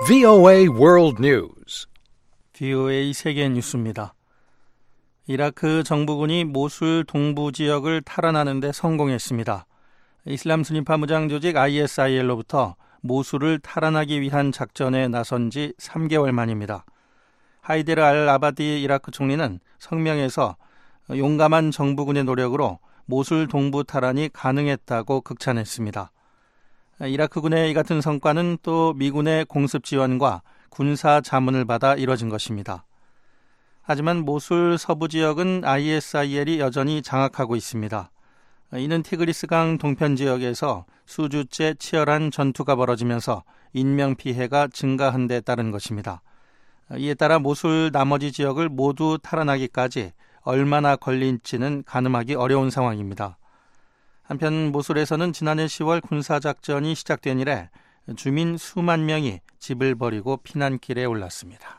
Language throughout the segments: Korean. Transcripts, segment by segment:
VOA World News. VOA 세계 뉴스입니다. 이라크 정부군이 모술 동부 지역을 탈환하는 데 성공했습니다. 이슬람 순위파 무장 조직 ISIL로부터 모술을 탈환하기 위한 작전에 나선 지 3개월 만입니다. 하이데르 알 아바디 이라크 총리는 성명에서 용감한 정부군의 노력으로 모술 동부 탈환이 가능했다고 극찬했습니다. 이라크군의 이 같은 성과는 또 미군의 공습 지원과 군사 자문을 받아 이뤄진 것입니다. 하지만 모술 서부 지역은 ISIL이 여전히 장악하고 있습니다. 이는 티그리스강 동편 지역에서 수주째 치열한 전투가 벌어지면서 인명피해가 증가한 데 따른 것입니다. 이에 따라 모술 나머지 지역을 모두 탈환하기까지 얼마나 걸릴지는 가늠하기 어려운 상황입니다. 한편 모술에서는 지난해 10월 군사작전이 시작된 이래 주민 수만 명이 집을 버리고 피난길에 올랐습니다.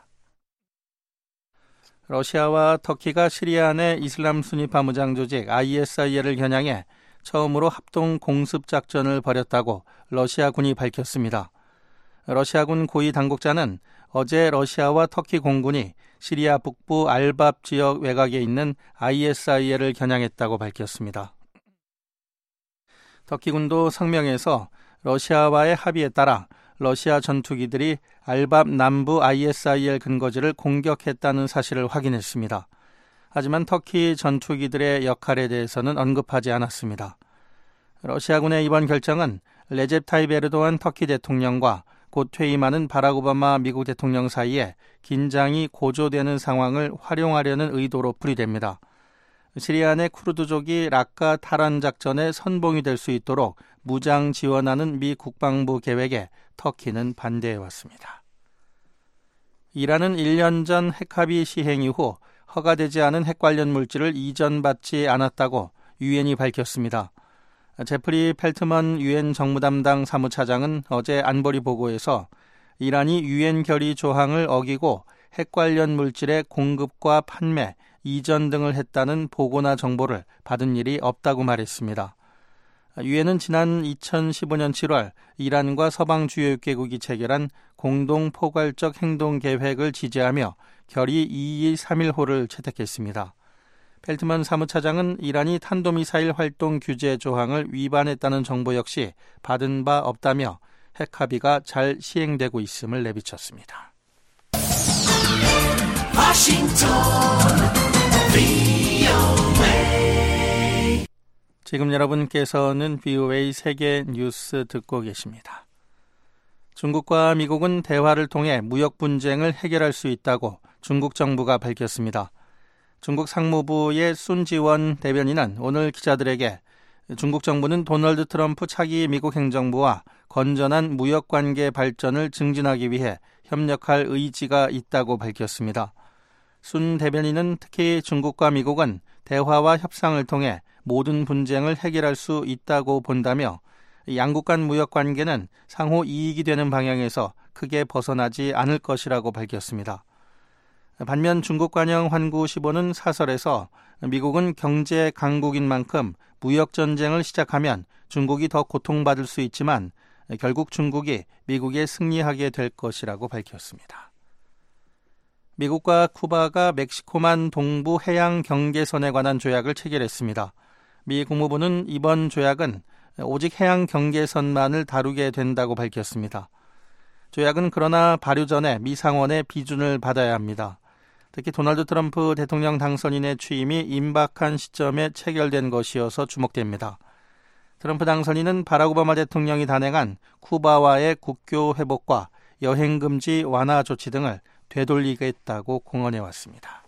러시아와 터키가 시리아 내 이슬람 순위파 무장 조직 ISIL을 겨냥해 처음으로 합동 공습작전을 벌였다고 러시아군이 밝혔습니다. 러시아군 고위 당국자는 어제 러시아와 터키 공군이 시리아 북부 알밥 지역 외곽에 있는 ISIL을 겨냥했다고 밝혔습니다. 터키군도 성명에서 러시아와의 합의에 따라 러시아 전투기들이 알밥 남부 ISIL 근거지를 공격했다는 사실을 확인했습니다. 하지만 터키 전투기들의 역할에 대해서는 언급하지 않았습니다. 러시아군의 이번 결정은 레제 타입 에르도안 터키 대통령과 곧 퇴임하는 바락 오바마 미국 대통령 사이에 긴장이 고조되는 상황을 활용하려는 의도로 풀이됩니다. 시리아 내 쿠르드족이 라카 탈환 작전의 선봉이 될 수 있도록 무장 지원하는 미 국방부 계획에 터키는 반대해왔습니다. 이란은 1년 전 핵합의 시행 이후 허가되지 않은 핵 관련 물질을 이전받지 않았다고 유엔이 밝혔습니다. 제프리 펠트먼 유엔 정무담당 사무차장은 어제 안보리 보고에서 이란이 유엔 결의 조항을 어기고 핵 관련 물질의 공급과 판매, 이전 등을 했다는 보고나 정보를 받은 일이 없다고 말했습니다. 유엔은 지난 2015년 7월 이란과 서방 주요 6개국이 체결한 공동 포괄적 행동 계획을 지지하며 결의 2231호를 채택했습니다. 펠트먼 사무차장은 이란이 탄도미사일 활동 규제 조항을 위반했다는 정보 역시 받은 바 없다며 핵 합의가 잘 시행되고 있음을 내비쳤습니다. 지금 여러분께서는 VOA 세계 뉴스 듣고 계십니다. 중국과 미국은 대화를 통해 무역 분쟁을 해결할 수 있다고 중국 정부가 밝혔습니다. 중국 상무부의 순지원 대변인은 오늘 기자들에게 중국 정부는 도널드 트럼프 차기 미국 행정부와 건전한 무역 관계 발전을 증진하기 위해 협력할 의지가 있다고 밝혔습니다. 순 대변인은 특히 중국과 미국은 대화와 협상을 통해 모든 분쟁을 해결할 수 있다고 본다며 양국 간 무역 관계는 상호 이익이 되는 방향에서 크게 벗어나지 않을 것이라고 밝혔습니다. 반면 중국 관영 환구시보는 사설에서 미국은 경제 강국인 만큼 무역 전쟁을 시작하면 중국이 더 고통받을 수 있지만 결국 중국이 미국에 승리하게 될 것이라고 밝혔습니다. 미국과 쿠바가 멕시코만 동부 해양 경계선에 관한 조약을 체결했습니다. 미 국무부는 이번 조약은 오직 해양 경계선만을 다루게 된다고 밝혔습니다. 조약은 그러나 발효 전에 미 상원의 비준을 받아야 합니다. 특히 도널드 트럼프 대통령 당선인의 취임이 임박한 시점에 체결된 것이어서 주목됩니다. 트럼프 당선인은 바락 오바마 대통령이 단행한 쿠바와의 국교 회복과 여행금지 완화 조치 등을 되돌리겠다고 공언해왔습니다.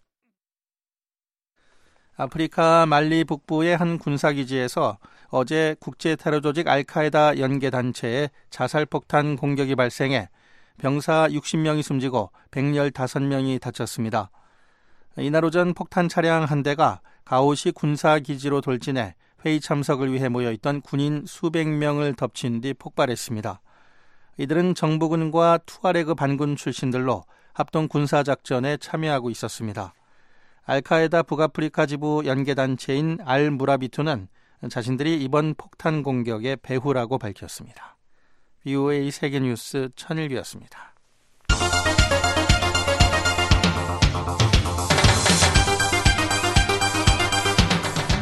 아프리카 말리 북부의 한 군사기지에서 어제 국제테러조직 알카에다 연계단체의 자살폭탄 공격이 발생해 병사 60명이 숨지고 115명이 다쳤습니다. 이날 오전 폭탄 차량 한 대가 가오시 군사기지로 돌진해 회의 참석을 위해 모여있던 군인 수백 명을 덮친 뒤 폭발했습니다. 이들은 정부군과 투아레그 반군 출신들로 합동 군사작전에 참여하고 있었습니다. 알카에다 북아프리카 지부 연계단체인 알무라비투는 자신들이 이번 폭탄 공격의 배후라고 밝혔습니다. VOA 세계뉴스 천일규였습니다.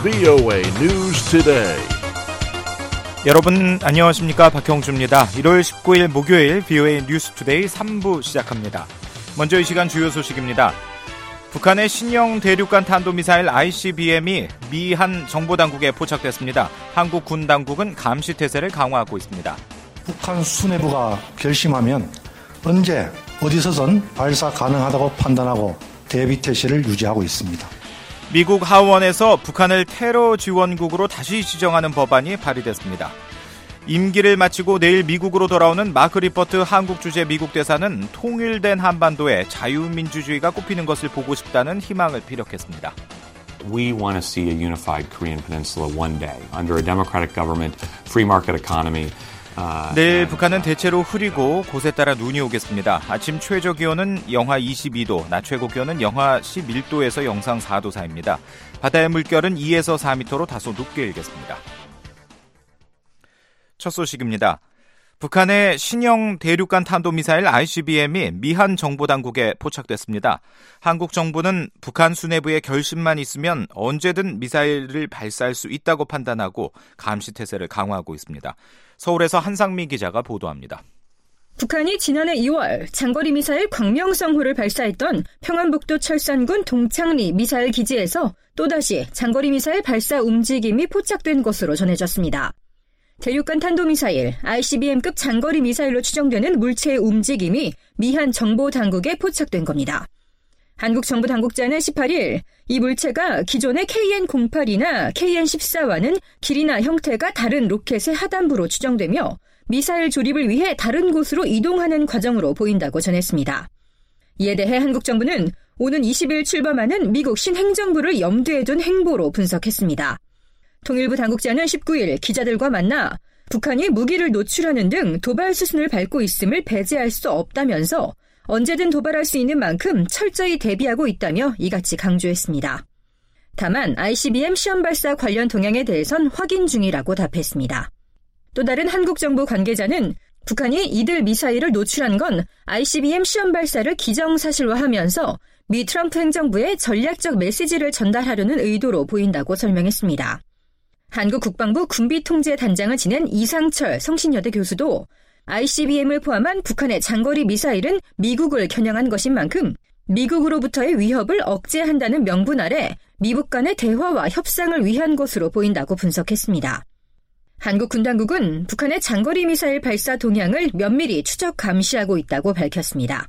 VOA News Today. 여러분 안녕하십니까? 박형주입니다. 1월 19일 목요일 VOA 뉴스 투데이 3부 시작합니다. 먼저 이 시간 주요 소식입니다. 북한의 신형 대륙간 탄도미사일 ICBM이 미 한 정보당국에 포착됐습니다. 한국 군 당국은 감시 태세를 강화하고 있습니다. 북한 수뇌부가 결심하면 언제 어디서든 발사 가능하다고 판단하고 대비 태세를 유지하고 있습니다. 미국 하원에서 북한을 테러 지원국으로 다시 지정하는 법안이 발의됐습니다. 임기를 마치고 내일 미국으로 돌아오는 마크 리퍼트 한국 주재 미국 대사는 통일된 한반도에 자유민주주의가 꼽히는 것을 보고 싶다는 희망을 피력했습니다. We want to see a unified Korean Peninsula one day under a democratic government, free market economy. 내일 북한은 대체로 흐리고 곳에 따라 눈이 오겠습니다. 아침 최저 기온은 영하 22도, 낮 최고 기온은 영하 11도에서 영상 4도 사이입니다. 바다의 물결은 2에서 4m로 다소 높게 일겠습니다. 첫 소식입니다. 북한의 신형 대륙간 탄도미사일 ICBM이 미 한 정보당국에 포착됐습니다. 한국 정부는 북한 수뇌부의 결심만 있으면 언제든 미사일을 발사할 수 있다고 판단하고 감시 태세를 강화하고 있습니다. 서울에서 한상미 기자가 보도합니다. 북한이 지난해 2월 장거리 미사일 광명성호를 발사했던 평안북도 철산군 동창리 미사일 기지에서 또다시 장거리 미사일 발사 움직임이 포착된 것으로 전해졌습니다. 대륙간 탄도미사일 ICBM급 장거리 미사일로 추정되는 물체의 움직임이 미한 정보당국에 포착된 겁니다. 한국 정부 당국자는 18일 이 물체가 기존의 KN-08이나 KN-14와는 길이나 형태가 다른 로켓의 하단부로 추정되며 미사일 조립을 위해 다른 곳으로 이동하는 과정으로 보인다고 전했습니다. 이에 대해 한국 정부는 오는 20일 출범하는 미국 신행정부를 염두에 둔 행보로 분석했습니다. 통일부 당국자는 19일 기자들과 만나 북한이 무기를 노출하는 등 도발 수순을 밟고 있음을 배제할 수 없다면서 언제든 도발할 수 있는 만큼 철저히 대비하고 있다며 이같이 강조했습니다. 다만 ICBM 시험 발사 관련 동향에 대해선 확인 중이라고 답했습니다. 또 다른 한국 정부 관계자는 북한이 이들 미사일을 노출한 건 ICBM 시험 발사를 기정사실화하면서 미 트럼프 행정부에 전략적 메시지를 전달하려는 의도로 보인다고 설명했습니다. 한국 국방부 군비통제단장을 지낸 이상철 성신여대 교수도 ICBM을 포함한 북한의 장거리 미사일은 미국을 겨냥한 것인 만큼 미국으로부터의 위협을 억제한다는 명분 아래 미북 간의 대화와 협상을 위한 것으로 보인다고 분석했습니다. 한국 군 당국은 북한의 장거리 미사일 발사 동향을 면밀히 추적 감시하고 있다고 밝혔습니다.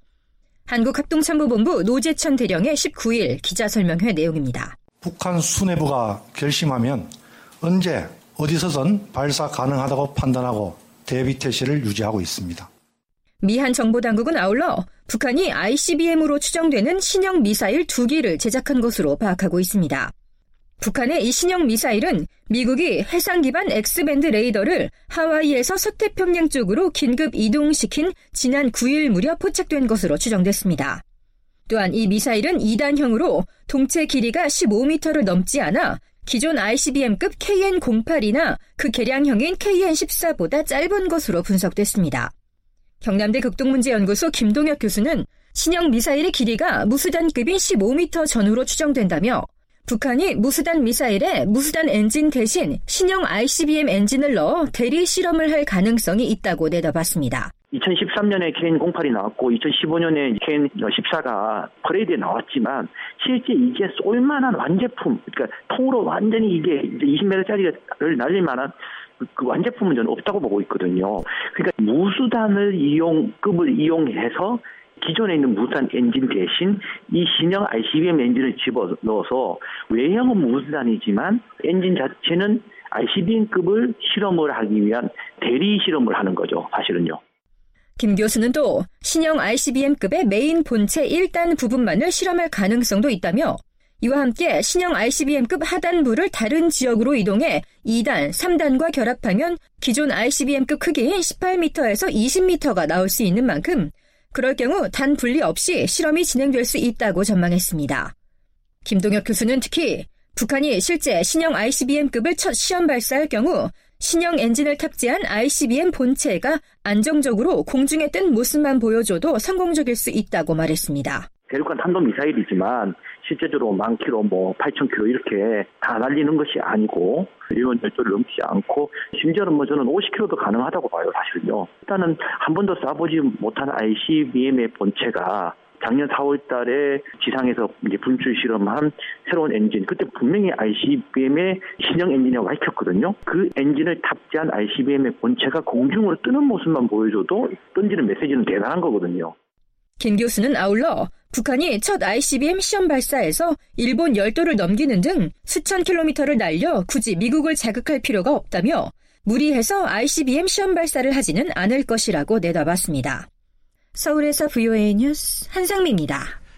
한국합동참모본부 노재천 대령의 19일 기자설명회 내용입니다. 북한 수뇌부가 결심하면 언제 어디서든 발사 가능하다고 판단하고 대비 태세를 유지하고 있습니다. 미한 정보당국은 아울러 북한이 ICBM으로 추정되는 신형 미사일 2기를 제작한 것으로 파악하고 있습니다. 북한의 이 신형 미사일은 미국이 해상 기반 X밴드 레이더를 하와이에서 서태평양 쪽으로 긴급 이동시킨 지난 9일 무렵 포착된 것으로 추정됐습니다. 또한 이 미사일은 2단형으로 동체 길이가 15m를 넘지 않아 기존 ICBM급 KN-08이나 그 개량형인 KN-14보다 짧은 것으로 분석됐습니다. 경남대 극동문제연구소 김동혁 교수는 신형 미사일의 길이가 무수단급인 15m 전후로 추정된다며 북한이 무수단 미사일에 무수단 엔진 대신 신형 ICBM 엔진을 넣어 대리 실험을 할 가능성이 있다고 내다봤습니다. 2013년에 KN-08이 나왔고 2015년에 KN-14가 퍼레이드에 나왔지만 실제 이게 쏠만한 완제품, 그러니까 통으로 완전히 이게 20m짜리를 날릴 만한 그 완제품은 저는 없다고 보고 있거든요. 그러니까 무수단을 급을 이용해서 기존에 있는 무수단 엔진 대신 이 신형 ICBM 엔진을 집어넣어서 외형은 무수단이지만 엔진 자체는 ICBM급을 실험을 하기 위한 대리 실험을 하는 거죠, 사실은요. 김 교수는 또 신형 ICBM급의 메인 본체 1단 부분만을 실험할 가능성도 있다며 이와 함께 신형 ICBM급 하단부를 다른 지역으로 이동해 2단, 3단과 결합하면 기존 ICBM급 크기인 18m에서 20m가 나올 수 있는 만큼 그럴 경우 단 분리 없이 실험이 진행될 수 있다고 전망했습니다. 김동혁 교수는 특히 북한이 실제 신형 ICBM급을 첫 시험 발사할 경우 신형 엔진을 탑재한 ICBM 본체가 안정적으로 공중에 뜬 모습만 보여줘도 성공적일 수 있다고 말했습니다. 대륙간 탄도미사일이지만 실제적으로 10,000km, 8,000km 이렇게 다 날리는 것이 아니고 1원 열도를 넘지 않고 심지어는 저는 50km도 가능하다고 봐요, 사실은요. 일단은 한 번도 쏴보지 못한 ICBM의 본체가 작년 4월 달에 지상에서 이제 분출 실험한 새로운 엔진, 그때 분명히 ICBM의 신형 엔진이 밝혔거든요. 그 엔진을 탑재한 ICBM의 본체가 공중으로 뜨는 모습만 보여줘도 던지는 메시지는 대단한 거거든요. 김 교수는 아울러 북한이 첫 ICBM 시험 발사에서 일본 열도를 넘기는 등 수천 킬로미터를 날려 굳이 미국을 자극할 필요가 없다며 무리해서 ICBM 시험 발사를 하지는 않을 것이라고 내다봤습니다. 서울에서 VOA 뉴스 한상미입니다.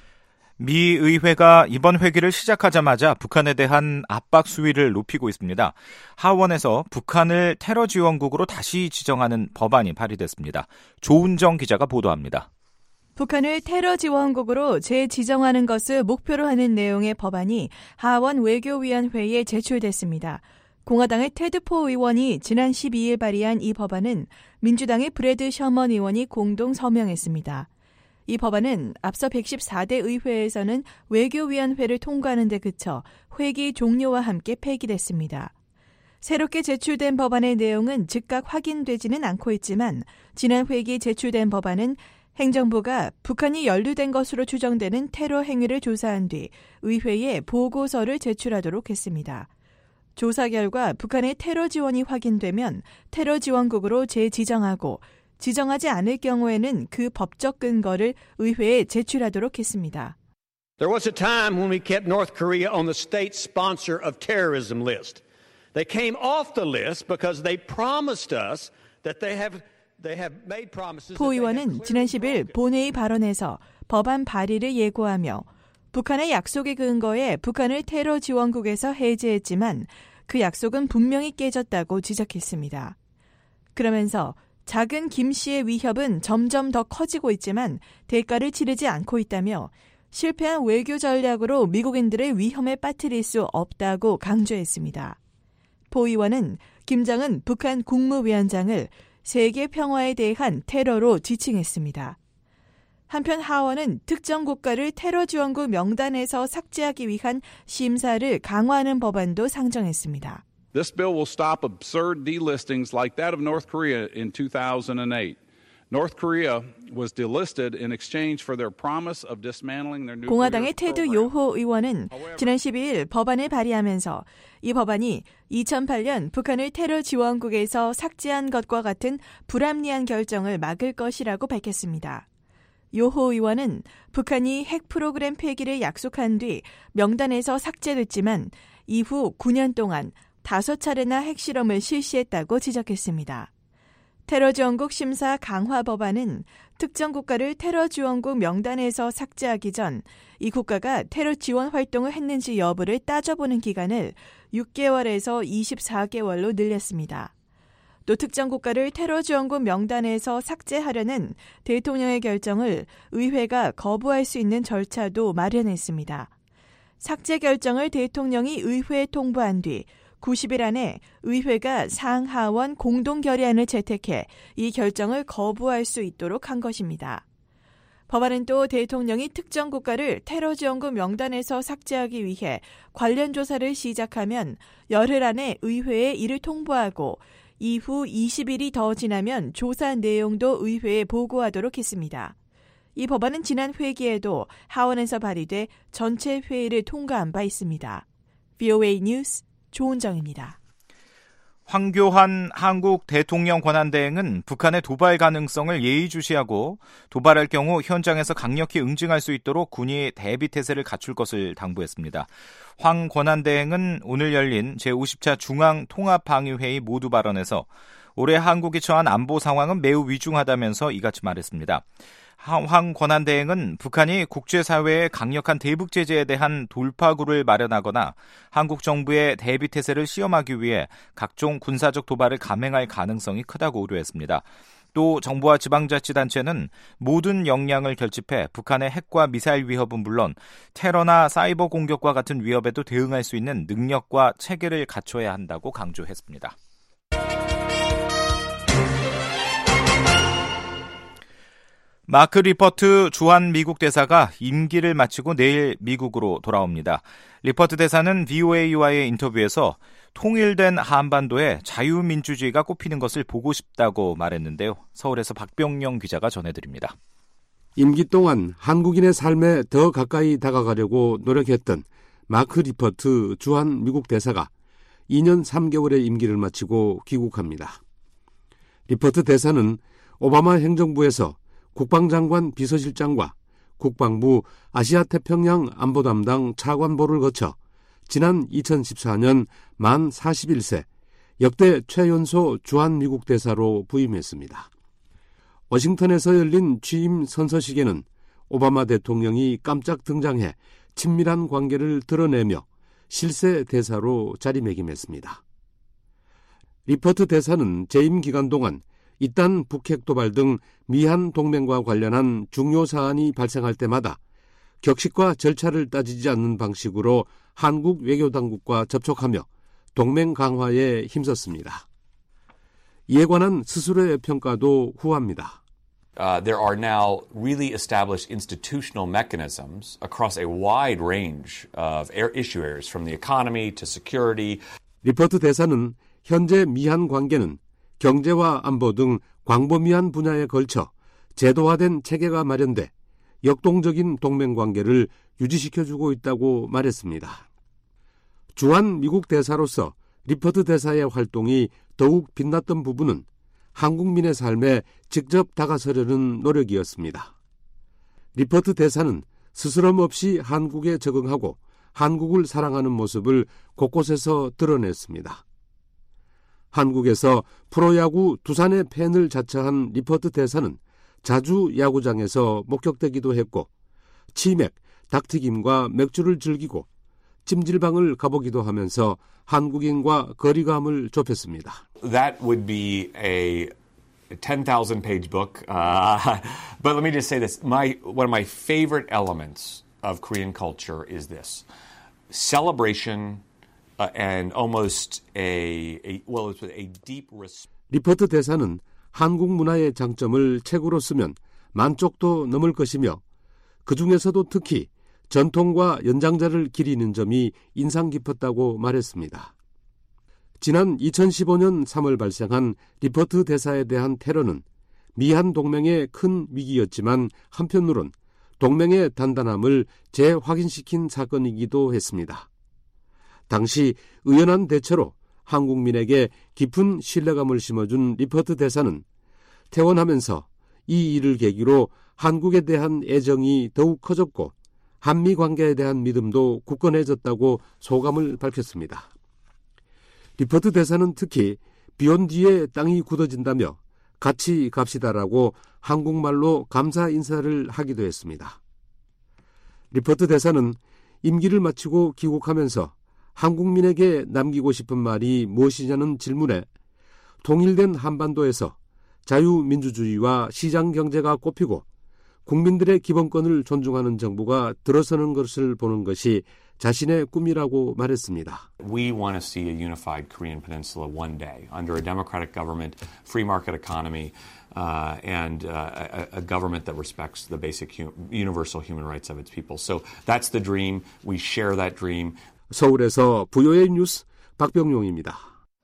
미 의회가 이번 회기를 시작하자마자 북한에 대한 압박 수위를 높이고 있습니다. 하원에서 북한을 테러 지원국으로 다시 지정하는 법안이 발의됐습니다. 조은정 기자가 보도합니다. 북한을 테러 지원국으로 재지정하는 것을 목표로 하는 내용의 법안이 하원 외교위원회에 제출됐습니다. 공화당의 테드 포 의원이 지난 12일 발의한 이 법안은 민주당의 브래드 셔먼 의원이 공동 서명했습니다. 이 법안은 앞서 114대 의회에서는 외교위원회를 통과하는 데 그쳐 회기 종료와 함께 폐기됐습니다. 새롭게 제출된 법안의 내용은 즉각 확인되지는 않고 있지만 지난 회기 제출된 법안은 행정부가 북한이 연루된 것으로 추정되는 테러 행위를 조사한 뒤 의회에 보고서를 제출하도록 했습니다. 조사 결과 북한의 테러 지원이 확인되면 테러 지원국으로 재지정하고 지정하지 않을 경우에는 그 법적 근거를 의회에 제출하도록 했습니다. There was a time when we kept North Korea on the state sponsor of terrorism list. They came off the list because they promised us that they have made promises. 포 의원은 지난 10일 본회의 발언에서 법안 발의를 예고하며 북한의 약속에 근거해 북한을 테러 지원국에서 해제했지만 그 약속은 분명히 깨졌다고 지적했습니다. 그러면서 작은 김 씨의 위협은 점점 더 커지고 있지만 대가를 치르지 않고 있다며 실패한 외교 전략으로 미국인들을 위험에 빠뜨릴 수 없다고 강조했습니다. 포 의원은 김정은 북한 국무위원장을 세계 평화에 대한 테러로 지칭했습니다. 한편 하원은 특정 국가를 테러 지원국 명단에서 삭제하기 위한 심사를 강화하는 법안도 상정했습니다. This bill will stop absurd delistings like that of North Korea in 2008. North Korea was delisted in exchange for their promise of dismantling their nuclear 공화당의 program. 테드 요호 의원은 지난 12일 법안을 발의하면서 이 법안이 2008년 북한을 테러 지원국에서 삭제한 것과 같은 불합리한 결정을 막을 것이라고 밝혔습니다. 요호 의원은 북한이 핵 프로그램 폐기를 약속한 뒤 명단에서 삭제됐지만 이후 9년 동안 5차례나 핵실험을 실시했다고 지적했습니다. 테러 지원국 심사 강화 법안은 특정 국가를 테러 지원국 명단에서 삭제하기 전 이 국가가 테러 지원 활동을 했는지 여부를 따져보는 기간을 6개월에서 24개월로 늘렸습니다. 또 특정 국가를 테러 지원국 명단에서 삭제하려는 대통령의 결정을 의회가 거부할 수 있는 절차도 마련했습니다. 삭제 결정을 대통령이 의회에 통보한 뒤 90일 안에 의회가 상하원 공동 결의안을 채택해 이 결정을 거부할 수 있도록 한 것입니다. 법안은 또 대통령이 특정 국가를 테러 지원국 명단에서 삭제하기 위해 관련 조사를 시작하면 열흘 안에 의회에 이를 통보하고 이후 20일이 더 지나면 조사 내용도 의회에 보고하도록 했습니다. 이 법안은 지난 회기에도 하원에서 발의돼 전체 회의를 통과한 바 있습니다. VOA 뉴스 조은정입니다. 황교안 한국 대통령 권한대행은 북한의 도발 가능성을 예의주시하고 도발할 경우 현장에서 강력히 응징할 수 있도록 군이 대비태세를 갖출 것을 당부했습니다. 황 권한대행은 오늘 열린 제50차 중앙통합방위회의 모두 발언에서 올해 한국이 처한 안보 상황은 매우 위중하다면서 이같이 말했습니다. 황 권한대행은 북한이 국제사회의 강력한 대북 제재에 대한 돌파구를 마련하거나 한국 정부의 대비태세를 시험하기 위해 각종 군사적 도발을 감행할 가능성이 크다고 우려했습니다. 또 정부와 지방자치단체는 모든 역량을 결집해 북한의 핵과 미사일 위협은 물론 테러나 사이버 공격과 같은 위협에도 대응할 수 있는 능력과 체계를 갖춰야 한다고 강조했습니다. 마크 리퍼트 주한 미국 대사가 임기를 마치고 내일 미국으로 돌아옵니다. 리퍼트 대사는 VOA와의 인터뷰에서 통일된 한반도에 자유민주주의가 꼽히는 것을 보고 싶다고 말했는데요. 서울에서 박병영 기자가 전해드립니다. 임기 동안 한국인의 삶에 더 가까이 다가가려고 노력했던 마크 리퍼트 주한 미국 대사가 2년 3개월의 임기를 마치고 귀국합니다. 리퍼트 대사는 오바마 행정부에서 국방장관 비서실장과 국방부 아시아태평양 안보담당 차관보를 거쳐 지난 2014년 만 41세 역대 최연소 주한미국 대사로 부임했습니다. 워싱턴에서 열린 취임 선서식에는 오바마 대통령이 깜짝 등장해 친밀한 관계를 드러내며 실세 대사로 자리매김했습니다. 리퍼트 대사는 재임 기간 동안 이딴 북핵 도발 등 미한 동맹과 관련한 중요 사안이 발생할 때마다 격식과 절차를 따지지 않는 방식으로 한국 외교당국과 접촉하며 동맹 강화에 힘썼습니다. 이에 관한 스스로의 평가도 후합니다. There are now really established institutional mechanisms across a wide range of issue areas, from the economy to security. 리퍼트 대사는 현재 미한 관계는 경제와 안보 등 광범위한 분야에 걸쳐 제도화된 체계가 마련돼 역동적인 동맹관계를 유지시켜주고 있다고 말했습니다. 주한 미국 대사로서 리퍼트 대사의 활동이 더욱 빛났던 부분은 한국민의 삶에 직접 다가서려는 노력이었습니다. 리퍼트 대사는 스스럼 없이 한국에 적응하고 한국을 사랑하는 모습을 곳곳에서 드러냈습니다. 한국에서 프로야구 두산의 팬을 자처한 리퍼트 대사는 자주 야구장에서 목격되기도 했고 치맥, 닭튀김과 맥주를 즐기고 찜질방을 가보기도 하면서 한국인과 거리감을 좁혔습니다. That would be a 10,000 page book. But let me just say this. One of my favorite elements of Korean culture is this. Celebration and almost a deep respect. 리퍼트 대사는 한국 문화의 장점을 책으로 쓰면 10,000쪽도 넘을 것이며 그중에서도 특히 전통과 연장자를 기리는 점이 인상 깊었다고 말했습니다. 지난 2015년 3월 발생한 리퍼트 대사에 대한 테러는 미한 동맹의 큰 위기였지만 한편으론 동맹의 단단함을 재확인시킨 사건이기도 했습니다. 당시 의연한 대처로 한국민에게 깊은 신뢰감을 심어준 리퍼트 대사는 퇴원하면서 이 일을 계기로 한국에 대한 애정이 더욱 커졌고 한미 관계에 대한 믿음도 굳건해졌다고 소감을 밝혔습니다. 리퍼트 대사는 특히 비온 뒤에 땅이 굳어진다며 같이 갑시다라고 한국말로 감사 인사를 하기도 했습니다. 리퍼트 대사는 임기를 마치고 귀국하면서 한국민에게 남기고 싶은 말이 무엇이냐는 질문에 통일된 한반도에서 자유민주주의와 시장경제가 꼽히고 국민들의 기본권을 존중하는 정부가 들어서는 것을 보는 것이 자신의 꿈이라고 말했습니다. We want to see a unified Korean Peninsula one day under a democratic government, free market economy, and a government that respects the basic universal human rights of its people. So that's the dream. We share that dream. 서울에서 VOA 뉴스 박병용입니다.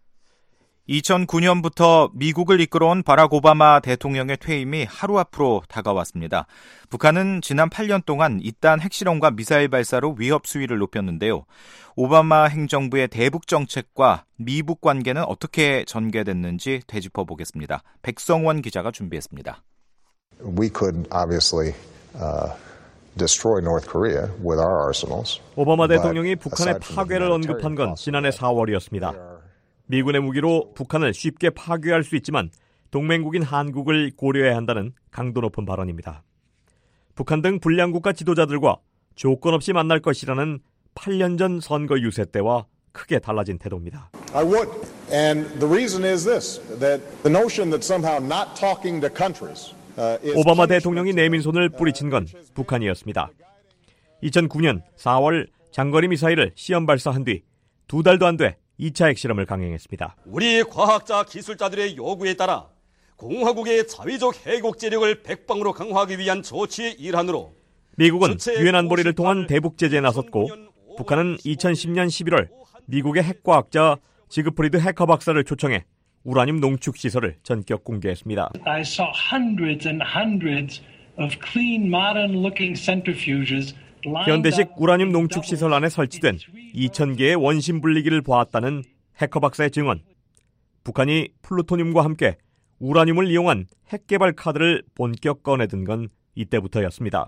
2009년부터 미국을 이끌어온 바락 오바마 대통령의 퇴임이 하루 앞으로 다가왔습니다. 북한은 지난 8년 동안 이딴 핵실험과 미사일 발사로 위협 수위를 높였는데요. 오바마 행정부의 대북 정책과 미북 관계는 어떻게 전개됐는지 되짚어보겠습니다. 백성원 기자가 준비했습니다. We could obviously destroy North Korea with our arsenals. 오바마 대통령이 북한의 파괴를 언급한 건 지난해 4월이었습니다. 미군의 무기로 북한을 쉽게 파괴할 수 있지만 동맹국인 한국을 고려해야 한다는 강도 높은 발언입니다. 북한 등 불량국가 지도자들과 조건 없이 만날 것이라는 8년 전 선거 유세 때와 크게 달라진 태도입니다. I would. And the reason is this, that the notion that somehow not talking to countries 오바마 대통령이 내민 손을 뿌리친 건 북한이었습니다. 2009년 4월 장거리 미사일을 시험 발사한 뒤 2달도 안 돼 2차 핵실험을 강행했습니다. 우리 과학자 기술자들의 요구에 따라 공화국의 자위적 해곡제력을 백방으로 강화하기 위한 조치의 일환으로 미국은 유엔 안보리를 통한 대북 제재에 나섰고 북한은 2010년 11월 미국의 핵과학자 지그프리드 해커 박사를 초청해 우라늄 농축 시설을 전격 공개했습니다. I saw hundreds and hundreds of clean, modern-looking centrifuges. 현대식 우라늄 농축 시설 안에 설치된 2,000개의 원심 분리기를 보았다는 해커 박사의 증언. 북한이 플루토늄과 함께 우라늄을 이용한 핵 개발 카드를 본격 꺼내든 건 이때부터였습니다.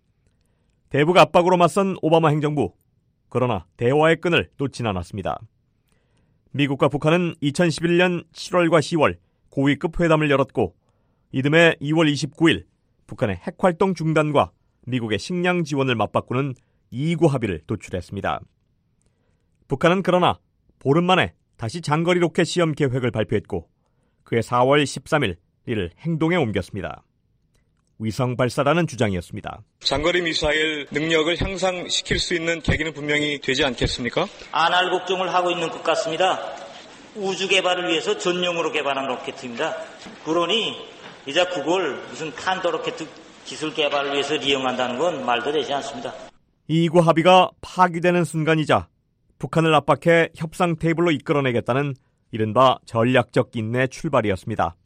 대북 압박으로 맞선 오바마 행정부. 그러나 대화의 끈을 놓진 않았습니다. 미국과 북한은 2011년 7월과 10월 고위급 회담을 열었고 이듬해 2월 29일 북한의 핵활동 중단과 미국의 식량 지원을 맞바꾸는 2구 합의를 도출했습니다. 북한은 그러나 보름 만에 다시 장거리 로켓 시험 계획을 발표했고 그해 4월 13일 이를 행동에 옮겼습니다. 위성 발사라는 주장이었습니다. 장거리 미사일 능력을 향상시킬 수 있는 계기는 분명히 되지 않겠습니까? 안할 걱정을 하고 있는 것 같습니다. 우주 개발을 위해서 전용으로 개발한 로켓입니다. 그러니 이제 그걸 무슨 탄도 로켓 기술 개발을 위해서 이용한다는 건 말도 되지 않습니다. 2구 합의가 파기되는 순간이자 북한을 압박해 협상 테이블로 이끌어내겠다는 이른바 전략적 인내 출발이었습니다.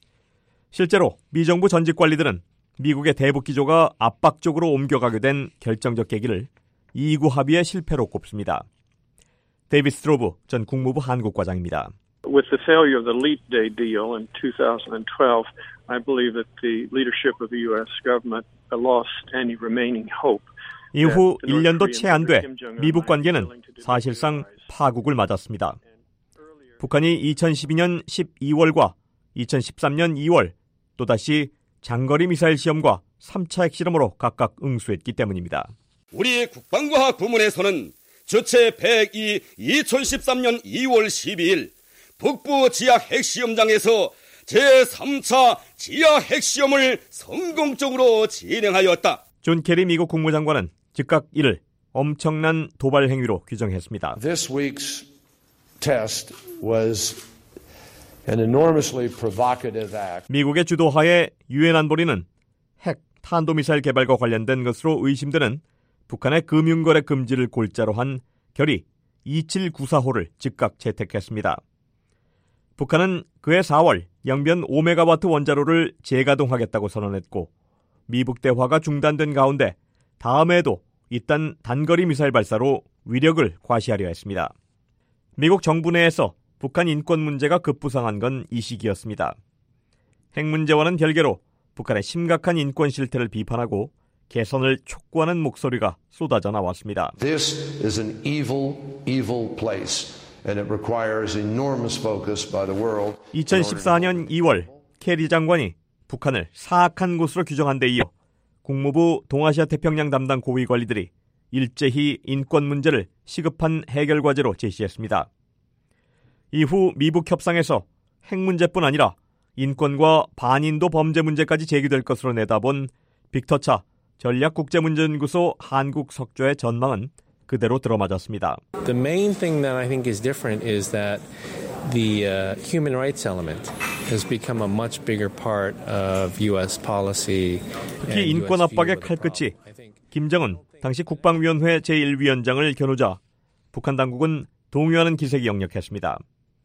실제로 미정부 전직 관리들은 미국의 대북 기조가 압박적으로 옮겨가게 된 결정적 계기를 2구 합의의 실패로 꼽습니다. 데이비드 스트로브 전 국무부 한국과장입니다. With the failure of the Leap Day deal in 2012, I believe that the leadership of the U.S. government lost any remaining hope. 이후 1년도 채 안 돼 미북 관계는 사실상 파국을 맞았습니다. 북한이 2012년 12월과 2013년 2월 또다시 장거리 미사일 시험과 3차 핵실험으로 각각 응수했기 때문입니다. 우리 국방과학 부문에서는 주체 102 2013년 2월 12일 북부 지하 핵시험장에서 제3차 지하 핵시험을 성공적으로 진행하였다. 존 케리 미국 국무장관은 즉각 이를 엄청난 도발 행위로 규정했습니다. This week's test was an enormously provocative act. 미국의 주도하에 유엔 안보리는 핵, 탄도미사일 개발과 관련된 것으로 의심되는 북한의 금융거래 금지를 골자로 한 결의 2794호를 즉각 채택했습니다. 북한은 그해 4월 영변 5메가와트 원자로를 재가동하겠다고 선언했고 미북 대화가 중단된 가운데 다음해에도 이딴 단거리 미사일 발사로 위력을 과시하려 했습니다. 미국 정부 내에서 북한 인권 문제가 급부상한 건 이 시기였습니다. 핵 문제와는 별개로 북한의 심각한 인권 실태를 비판하고 개선을 촉구하는 목소리가 쏟아져 나왔습니다. This is an evil, evil place, and it requires enormous focus by the world. 2014년 2월 케리 장관이 북한을 사악한 곳으로 규정한 데 이어 국무부 동아시아 태평양 담당 고위 관리들이 일제히 인권 문제를 시급한 해결 과제로 제시했습니다. 이후 미북 협상에서 핵 문제뿐 아니라 인권과 반인도 범죄 문제까지 제기될 것으로 내다본 빅터차 전략국제문제연구소 한국 석조의 전망은 그대로 들어맞았습니다. The main thing that I think is different is that the human rights element has become a much bigger part of U.S. policy. 특히 인권 압박의 칼끝이 김정은 당시 국방위원회 제1위원장을 겨누자 북한 당국은 동요하는 기색이 역력했습니다.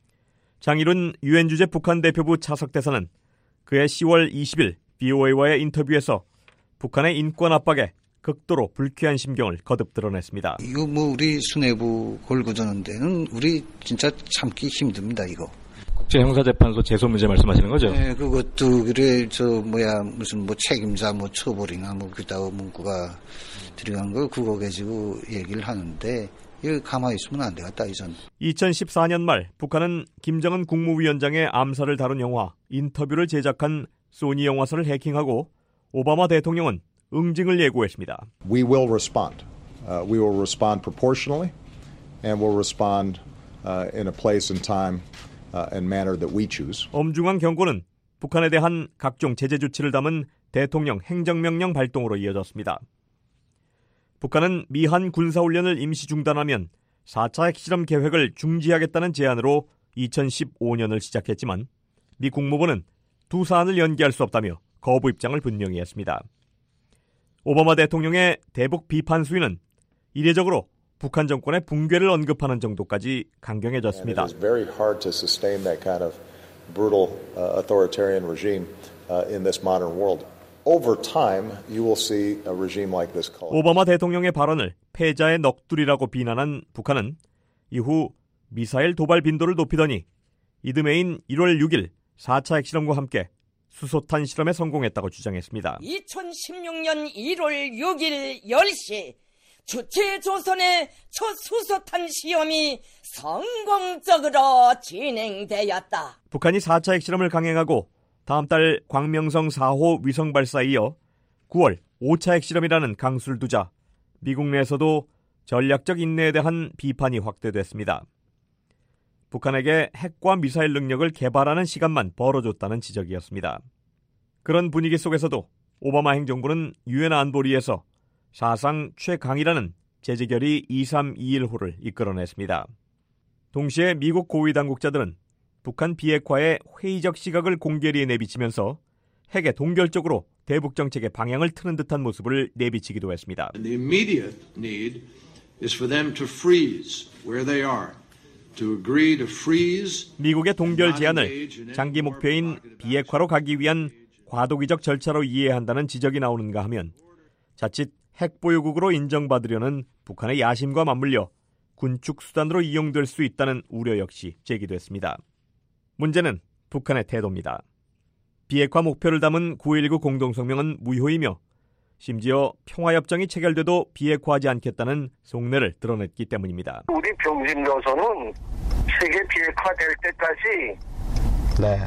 장일훈 유엔 주재 북한 대표부 차석대사는 그해 10월 20일 BOA와의 인터뷰에서 북한의 인권 압박에 극도로 불쾌한 심경을 거듭 드러냈습니다. 이거 우리 수뇌부 걸고저는 데는 우리 진짜 참기 힘듭니다, 이거. 국제형사재판소 제소 문제 말씀하시는 거죠? 네, 그것도 그래 무슨 책임자 처벌이나 그따위 문구가 들어간 거 그거 가지고 얘기를 하는데 이거 가만히 있으면 안 되겠다 이전. 2014년 말 북한은 김정은 국무위원장의 암살을 다룬 영화 인터뷰를 제작한 소니 영화사를 해킹하고 오바마 대통령은 응징을 예고했습니다. We will respond. We will respond proportionally, and we'll respond in a place and time and manner that we choose. 엄중한 경고는 북한에 대한 각종 제재 조치를 담은 대통령 행정명령 발동으로 이어졌습니다. 북한은 미한 군사훈련을 임시 중단하면 4차 핵실험 계획을 중지하겠다는 제안으로 2015년을 시작했지만 미 국무부는 두 사안을 연기할 수 없다며 거부 입장을 분명히 했습니다. 오바마 대통령의 대북 비판 수위는 이례적으로 북한 정권의 붕괴를 언급하는 정도까지 강경해졌습니다. It is very hard to sustain that kind of brutal authoritarian regime in this modern world. Over time, you will see a regime like this called. 오바마 대통령의 발언을 패자의 넋두리라고 비난한 북한은 이후 미사일 도발 빈도를 높이더니 이듬해인 1월 6일 4차 핵실험과 함께 수소탄 실험에 성공했다고 주장했습니다. 2016년 1월 6일 10시 주체조선의 첫 수소탄 시험이 성공적으로 진행되었다. 북한이 4차 핵실험을 강행하고 다음 달 광명성 4호 위성 발사에 이어 9월 5차 핵실험이라는 강수를 두자 미국 내에서도 전략적 인내에 대한 비판이 확대됐습니다. 북한에게 핵과 미사일 능력을 개발하는 시간만 벌어줬다는 지적이었습니다. 그런 분위기 속에서도 오바마 행정부는 유엔 안보리에서 사상 최강이라는 제재결의 2321호를 이끌어냈습니다. 동시에 미국 고위 당국자들은 북한 비핵화의 회의적 시각을 공개리에 내비치면서 핵에 동결적으로 대북 정책의 방향을 트는 듯한 모습을 내비치기도 했습니다. The immediate need is for them to freeze where they are. To agree to freeze. 미국의 동결 제안을 장기 목표인 비핵화로 가기 위한 과도기적 절차로 이해한다는 지적이 나오는가 하면 자칫 핵보유국으로 인정받으려는 북한의 야심과 맞물려 군축 수단으로 이용될 수 있다는 우려 역시 제기됐습니다. 문제는 북한의 태도입니다. 비핵화 목표를 담은 9.19 공동성명은 무효이며 심지어 평화협정이 체결돼도 비핵화하지 않겠다는 속내를 드러냈기 때문입니다. 우리 병진 노선은 세계 비핵화될 때까지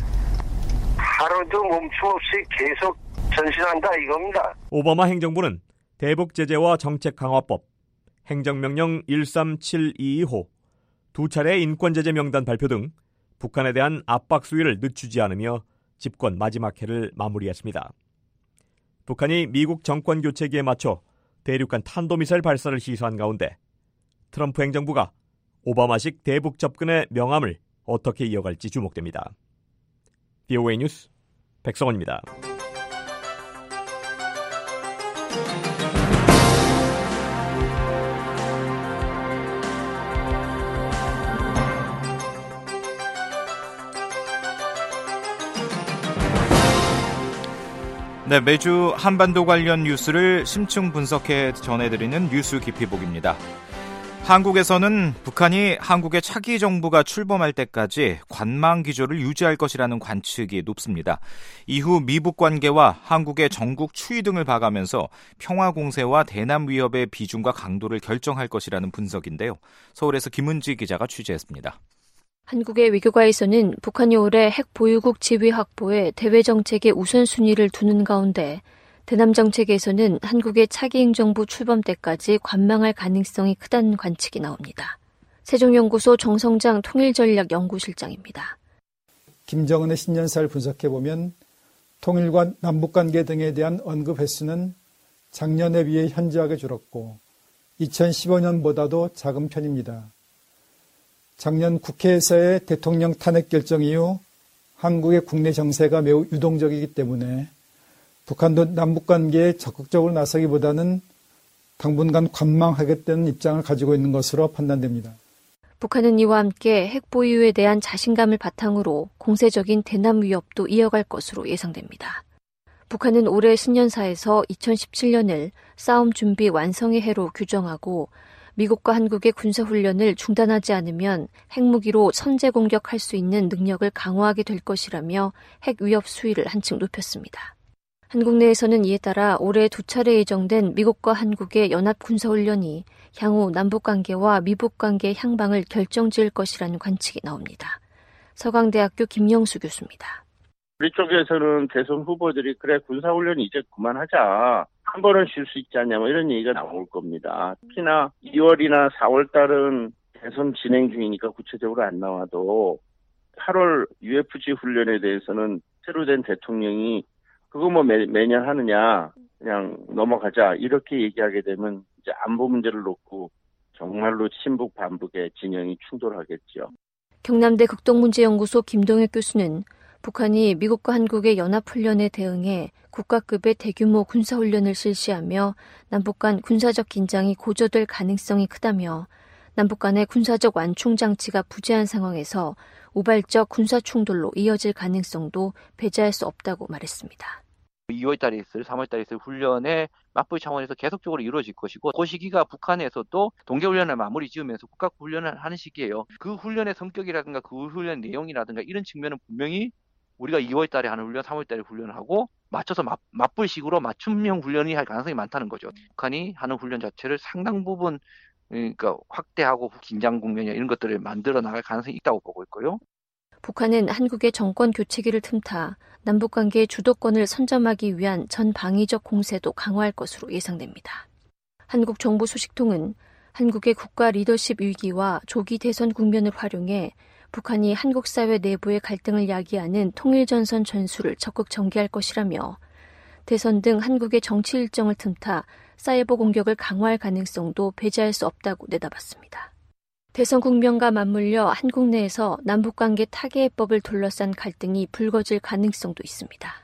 하루도 멈춤없이 계속 전신한다 이겁니다. 오바마 행정부는 대북 제재와 정책 강화법, 행정명령 13722호, 두 차례 인권제재 명단 발표 등 북한에 대한 압박 수위를 늦추지 않으며 집권 마지막 해를 마무리했습니다. 북한이 미국 정권 교체기에 맞춰 대륙간 탄도미사일 발사를 시사한 가운데 트럼프 행정부가 오바마식 대북 접근의 명암을 어떻게 이어갈지 주목됩니다. VOA 뉴스 백성원입니다. 네, 매주 한반도 관련 뉴스를 심층 분석해 전해드리는 뉴스 깊이보기입니다. 한국에서는 북한이 한국의 차기 정부가 출범할 때까지 관망 기조를 유지할 것이라는 관측이 높습니다. 이후 미북 관계와 한국의 전국 추이 등을 봐가면서 평화 공세와 대남 위협의 비중과 강도를 결정할 것이라는 분석인데요. 서울에서 김은지 기자가 취재했습니다. 한국의 외교가에서는 북한이 올해 핵 보유국 지위 확보에 대외 정책에 우선순위를 두는 가운데 대남 정책에서는 한국의 차기 행정부 출범 때까지 관망할 가능성이 크다는 관측이 나옵니다. 세종연구소 정성장 통일전략연구실장입니다. 김정은의 신년사를 분석해보면 통일과 남북관계 등에 대한 언급 횟수는 작년에 비해 현저하게 줄었고 2015년보다도 작은 편입니다. 작년 국회에서의 대통령 탄핵 결정 이후 한국의 국내 정세가 매우 유동적이기 때문에 북한도 남북관계에 적극적으로 나서기보다는 당분간 관망하겠다는 입장을 가지고 있는 것으로 판단됩니다. 북한은 이와 함께 핵 보유에 대한 자신감을 바탕으로 공세적인 대남 위협도 이어갈 것으로 예상됩니다. 북한은 올해 신년사에서 2017년을 싸움 준비 완성의 해로 규정하고 미국과 한국의 군사훈련을 중단하지 않으면 핵무기로 선제 공격할 수 있는 능력을 강화하게 될 것이라며 핵 위협 수위를 한층 높였습니다. 한국 내에서는 이에 따라 올해 두 차례 예정된 미국과 한국의 연합 군사훈련이 향후 남북관계와 미북관계의 향방을 결정지을 것이라는 관측이 나옵니다. 서강대학교 김영수 교수입니다. 우리 쪽에서는 대선 후보들이 그래 군사훈련 이제 그만하자. 한 번은 쉴 수 있지 않냐 뭐 이런 얘기가 나올 겁니다. 특히나 2월이나 4월 달은 대선 진행 중이니까 구체적으로 안 나와도 8월 UFG 훈련에 대해서는 새로 된 대통령이 그거 뭐 매년 하느냐 그냥 넘어가자 이렇게 얘기하게 되면 이제 안보 문제를 놓고 정말로 친북 반북의 진영이 충돌하겠죠. 경남대 극동문제연구소 김동혁 교수는 북한이 미국과 한국의 연합훈련에 대응해 국가급의 대규모 군사훈련을 실시하며 남북 간 군사적 긴장이 고조될 가능성이 크다며 남북 간의 군사적 완충 장치가 부재한 상황에서 우발적 군사 충돌로 이어질 가능성도 배제할 수 없다고 말했습니다. 2월 달에 있을 3월 달에 있을 훈련의 맞불 차원에서 계속적으로 이루어질 것이고 그 시기가 북한에서도 동계훈련을 마무리 지으면서 국가훈련을 하는 시기예요. 그 훈련의 성격이라든가 그 훈련 내용이라든가 이런 측면은 분명히 우리가 2월 달에 하는 훈련, 3월 달에 훈련을 하고 맞춰서 맞불식으로 맞춤형 훈련이 할 가능성이 많다는 거죠. 북한이 하는 훈련 자체를 상당 부분 그러니까 확대하고 긴장 국면이나 이런 것들을 만들어 나갈 가능성이 있다고 보고 있고요. 북한은 한국의 정권 교체기를 틈타 남북관계의 주도권을 선점하기 위한 전방위적 공세도 강화할 것으로 예상됩니다. 한국 정부 소식통은 한국의 국가 리더십 위기와 조기 대선 국면을 활용해 북한이 한국 사회 내부의 갈등을 야기하는 통일전선 전술을 적극 전개할 것이라며 대선 등 한국의 정치 일정을 틈타 사이버 공격을 강화할 가능성도 배제할 수 없다고 내다봤습니다. 대선 국면과 맞물려 한국 내에서 남북관계 타개해법을 둘러싼 갈등이 불거질 가능성도 있습니다.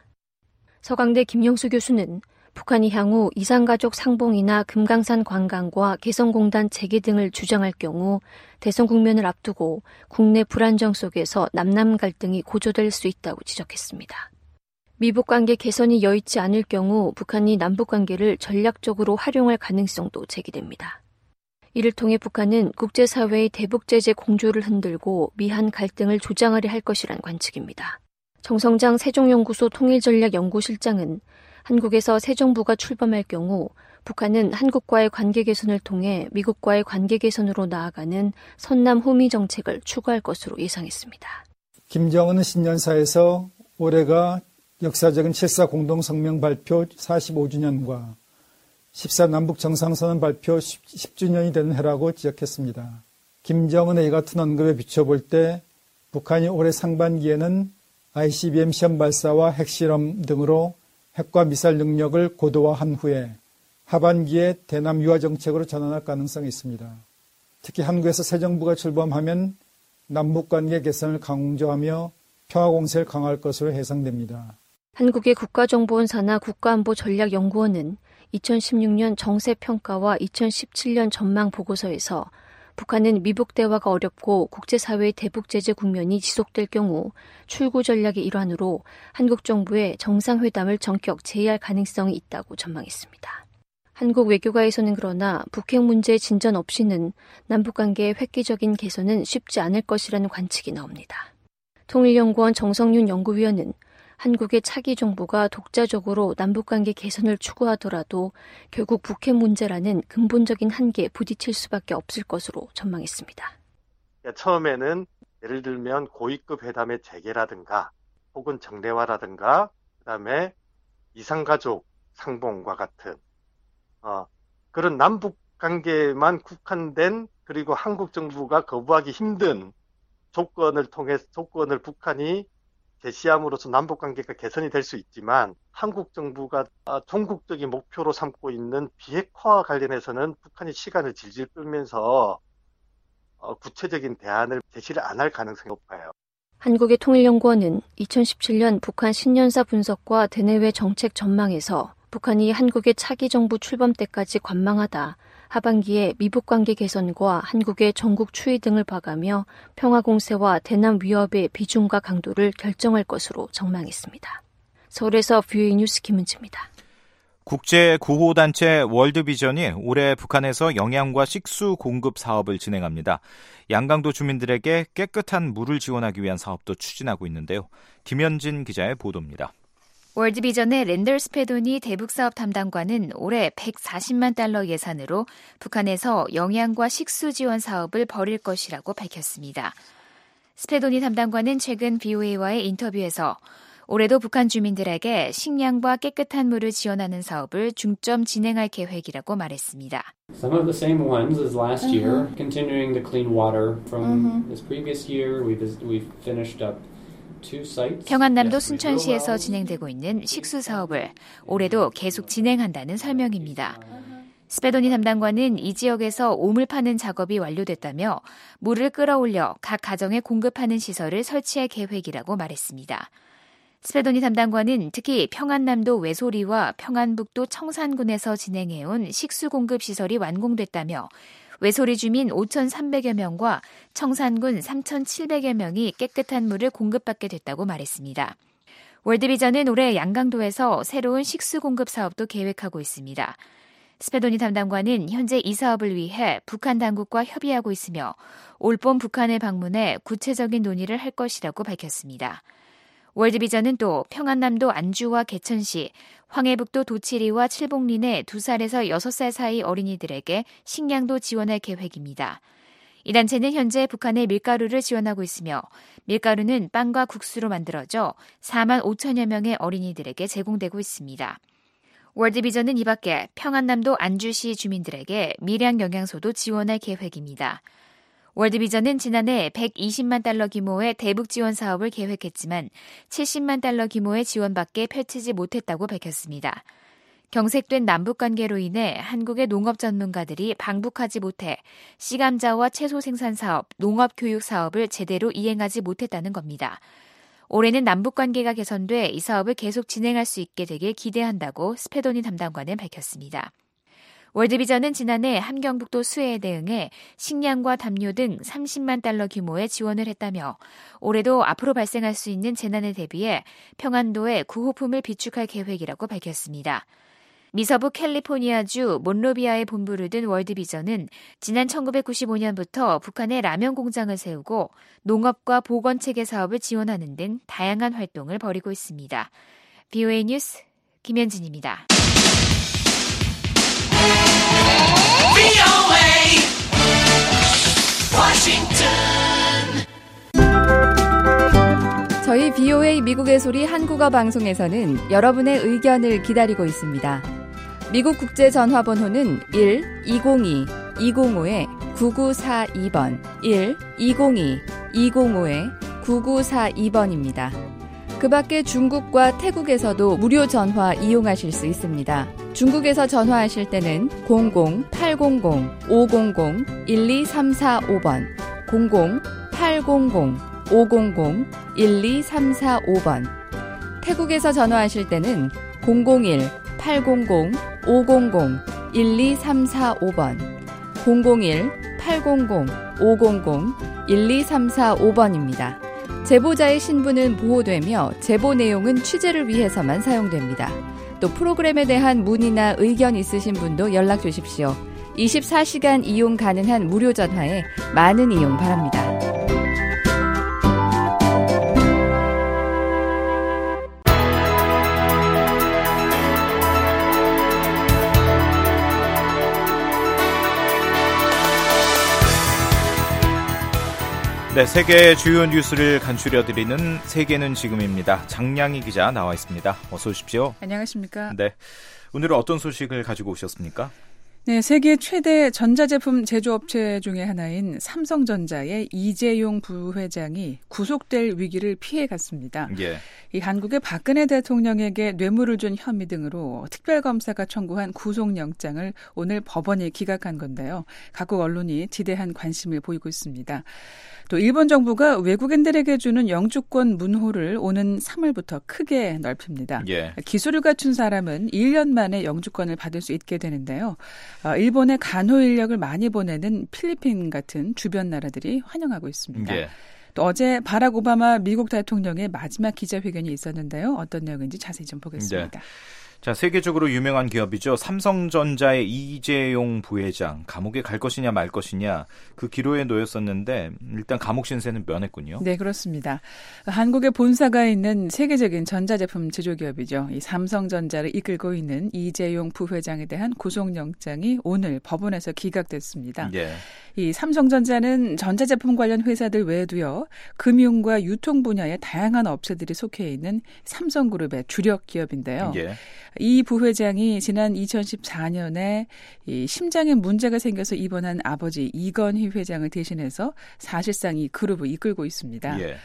서강대 김영수 교수는 북한이 향후 이산가족 상봉이나 금강산 관광과 개성공단 재개 등을 주장할 경우 대선 국면을 앞두고 국내 불안정 속에서 남남 갈등이 고조될 수 있다고 지적했습니다. 미북관계 개선이 여의치 않을 경우 북한이 남북관계를 전략적으로 활용할 가능성도 제기됩니다. 이를 통해 북한은 국제사회의 대북제재 공조를 흔들고 미한 갈등을 조장하려 할 것이란 관측입니다. 정성장 세종연구소 통일전략연구실장은 한국에서 새 정부가 출범할 경우 북한은 한국과의 관계 개선을 통해 미국과의 관계 개선으로 나아가는 선남 호미 정책을 추구할 것으로 예상했습니다. 김정은 신년사에서 올해가 역사적인 7.4 공동성명 발표 45주년과 14 남북 정상선언 발표 10주년이 되는 해라고 지적했습니다. 김정은의 이 같은 언급에 비춰볼 때 북한이 올해 상반기에는 ICBM 시험 발사와 핵실험 등으로 핵과 미사일 능력을 고도화한 후에 하반기에 대남 유화 정책으로 전환할 가능성이 있습니다. 특히 한국에서 새 정부가 출범하면 남북관계 개선을 강조하며 평화공세를 강화할 것으로 예상됩니다. 한국의 국가정보원사나 국가안보전략연구원은 2016년 정세평가와 2017년 전망보고서에서 북한은 미북 대화가 어렵고 국제사회의 대북제재 국면이 지속될 경우 출구 전략의 일환으로 한국 정부의 정상회담을 전격 제의할 가능성이 있다고 전망했습니다. 한국 외교가에서는 그러나 북핵 문제의 진전 없이는 남북관계의 획기적인 개선은 쉽지 않을 것이라는 관측이 나옵니다. 통일연구원 정성윤 연구위원은 한국의 차기 정부가 독자적으로 남북관계 개선을 추구하더라도 결국 북핵 문제라는 근본적인 한계에 부딪힐 수밖에 없을 것으로 전망했습니다. 처음에는 예를 들면 고위급 회담의 재개라든가 혹은 정례화라든가 그다음에 이산가족 상봉과 같은 그런 남북관계만 국한된 그리고 한국 정부가 거부하기 힘든 조건을 북한이 제시함으로써 남북관계가 개선이 될 수 있지만 한국 정부가 종국적인 목표로 삼고 있는 비핵화와 관련해서는 북한이 시간을 질질 끌면서 구체적인 대안을 제시를 안 할 가능성이 높아요. 한국의 통일연구원은 2017년 북한 신년사 분석과 대내외 정책 전망에서 북한이 한국의 차기 정부 출범 때까지 관망하다 하반기에 미북관계 개선과 한국의 전국 추이 등을 봐가며 평화공세와 대남 위협의 비중과 강도를 결정할 것으로 전망했습니다. 서울에서 VOA 뉴스 김은지입니다. 국제구호단체 월드비전이 올해 북한에서 영양과 식수 공급 사업을 진행합니다. 양강도 주민들에게 깨끗한 물을 지원하기 위한 사업도 추진하고 있는데요. 김현진 기자의 보도입니다. 월드비전의 랜더 스페돈이 대북사업 담당관은 올해 140만 달러 예산으로 북한에서 영양과 식수 지원 사업을 벌일 것이라고 밝혔습니다. 스페돈이 담당관은 최근 VOA와의 인터뷰에서 올해도 북한 주민들에게 식량과 깨끗한 물을 지원하는 사업을 중점 진행할 계획이라고 말했습니다. Some of the same ones as last year, continuing the clean water from this previous year. We've finished up 평안남도 순천시에서 진행되고 있는 식수 사업을 올해도 계속 진행한다는 설명입니다. 스페도니 담당관은 이 지역에서 오물 파는 작업이 완료됐다며 물을 끌어올려 각 가정에 공급하는 시설을 설치할 계획이라고 말했습니다. 스페도니 담당관은 특히 평안남도 외소리와 평안북도 청산군에서 진행해온 식수 공급 시설이 완공됐다며 외소리 주민 5,300여 명과 청산군 3,700여 명이 깨끗한 물을 공급받게 됐다고 말했습니다. 월드비전은 올해 양강도에서 새로운 식수 공급 사업도 계획하고 있습니다. 스페도니 담당관은 현재 이 사업을 위해 북한 당국과 협의하고 있으며 올봄 북한을 방문해 구체적인 논의를 할 것이라고 밝혔습니다. 월드비전은 또 평안남도 안주와 개천시, 황해북도 도치리와 칠봉리 내 2살에서 6살 사이 어린이들에게 식량도 지원할 계획입니다. 이 단체는 현재 북한에 밀가루를 지원하고 있으며 밀가루는 빵과 국수로 만들어져 4만 5천여 명의 어린이들에게 제공되고 있습니다. 월드비전은 이 밖에 평안남도 안주시 주민들에게 밀양 영양소도 지원할 계획입니다. 월드비전은 지난해 120만 달러 규모의 대북 지원 사업을 계획했지만 70만 달러 규모의 지원밖에 펼치지 못했다고 밝혔습니다. 경색된 남북관계로 인해 한국의 농업 전문가들이 방북하지 못해 씨감자와 채소 생산 사업, 농업 교육 사업을 제대로 이행하지 못했다는 겁니다. 올해는 남북관계가 개선돼 이 사업을 계속 진행할 수 있게 되길 기대한다고 스페도니 담당관은 밝혔습니다. 월드비전은 지난해 함경북도 수해에 대응해 식량과 담요 등 30만 달러 규모의 지원을 했다며 올해도 앞으로 발생할 수 있는 재난에 대비해 평안도에 구호품을 비축할 계획이라고 밝혔습니다. 미서부 캘리포니아주 몬로비아에 본부를 둔 월드비전은 지난 1995년부터 북한에 라면 공장을 세우고 농업과 보건체계 사업을 지원하는 등 다양한 활동을 벌이고 있습니다. VOA 뉴스 김현진입니다. 저희 VOA 미국의 소리 한국어 방송에서는 여러분의 의견을 기다리고 있습니다. 미국 국제전화번호는 1-202-205-9942번 1-202-205-9942번입니다. 그 밖에 중국과 태국에서도 무료 전화 이용하실 수 있습니다. 중국에서 전화하실 때는 00-800-500-12345번 00-800-500-12345번 태국에서 전화하실 때는 001-800-500-12345번 001-800-500-12345번입니다. 제보자의 신분은 보호되며 제보 내용은 취재를 위해서만 사용됩니다. 또 프로그램에 대한 문의나 의견 있으신 분도 연락 주십시오. 24시간 이용 가능한 무료 전화에 많은 이용 바랍니다. 네, 세계의 주요 뉴스를 간추려드리는 세계는 지금입니다. 장량희 기자 나와 있습니다. 어서 오십시오. 안녕하십니까. 네, 오늘은 어떤 소식을 가지고 오셨습니까? 네, 세계 최대 전자제품 제조업체 중에 하나인 삼성전자의 이재용 부회장이 구속될 위기를 피해갔습니다. 예. 이 한국의 박근혜 대통령에게 뇌물을 준 혐의 등으로 특별검사가 청구한 구속영장을 오늘 법원이 기각한 건데요. 각국 언론이 지대한 관심을 보이고 있습니다. 또 일본 정부가 외국인들에게 주는 영주권 문호를 오는 3월부터 크게 넓힙니다. 예. 기술을 갖춘 사람은 1년 만에 영주권을 받을 수 있게 되는데요. 일본에 간호 인력을 많이 보내는 필리핀 같은 주변 나라들이 환영하고 있습니다. 예. 또 어제 바락 오바마 미국 대통령의 마지막 기자회견이 있었는데요. 어떤 내용인지 자세히 좀 보겠습니다. 네. 자, 세계적으로 유명한 기업이죠. 삼성전자의 이재용 부회장 감옥에 갈 것이냐 말 것이냐 그 기로에 놓였었는데 일단 감옥 신세는 면했군요. 네, 그렇습니다. 한국에 본사가 있는 세계적인 전자제품 제조기업이죠. 이 삼성전자를 이끌고 있는 이재용 부회장에 대한 구속영장이 오늘 법원에서 기각됐습니다. 예. 이 삼성전자는 전자제품 관련 회사들 외에도요. 금융과 유통 분야의 다양한 업체들이 속해 있는 삼성그룹의 주력 기업인데요. 예. 이 부회장이 지난 2014년에 이 심장에 문제가 생겨서 입원한 아버지 이건희 회장을 대신해서 사실상 이 그룹을 이끌고 있습니다. 예.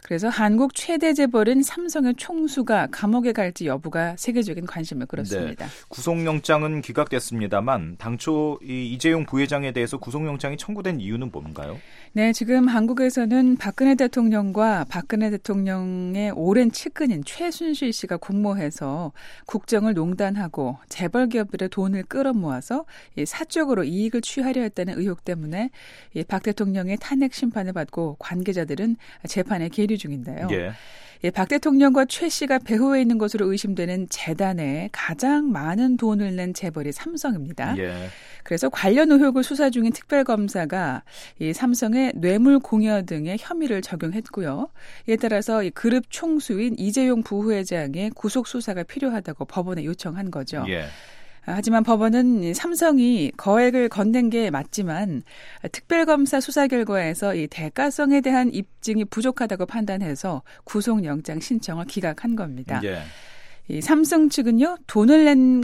그래서 한국 최대 재벌인 삼성의 총수가 감옥에 갈지 여부가 세계적인 관심을 끌었습니다. 네. 구속영장은 기각됐습니다만 당초 이 이재용 부회장에 대해서 구속영장이 청구된 이유는 뭔가요? 네, 지금 한국에서는 박근혜 대통령과 박근혜 대통령의 오랜 측근인 최순실 씨가 공모해서 국정을 농단하고 재벌 기업들의 돈을 끌어모아서 사적으로 이익을 취하려 했다는 의혹 때문에 박 대통령의 탄핵 심판을 받고 관계자들은 재판에 계류 중인데요. 박 대통령과 최 씨가 배후에 있는 것으로 의심되는 재단에 가장 많은 돈을 낸 재벌이 삼성입니다. 그래서 관련 의혹을 수사 중인 특별검사가 이 삼성의 뇌물 공여 등의 혐의를 적용했고요. 이에 따라서 이 그룹 총수인 이재용 부회장의 구속 수사가 필요하다고 법원에 요청한 거죠. 하지만 법원은 삼성이 거액을 건넨 게 맞지만 특별검사 수사 결과에서 이 대가성에 대한 입증이 부족하다고 판단해서 구속영장 신청을 기각한 겁니다. 이 삼성 측은요, 돈을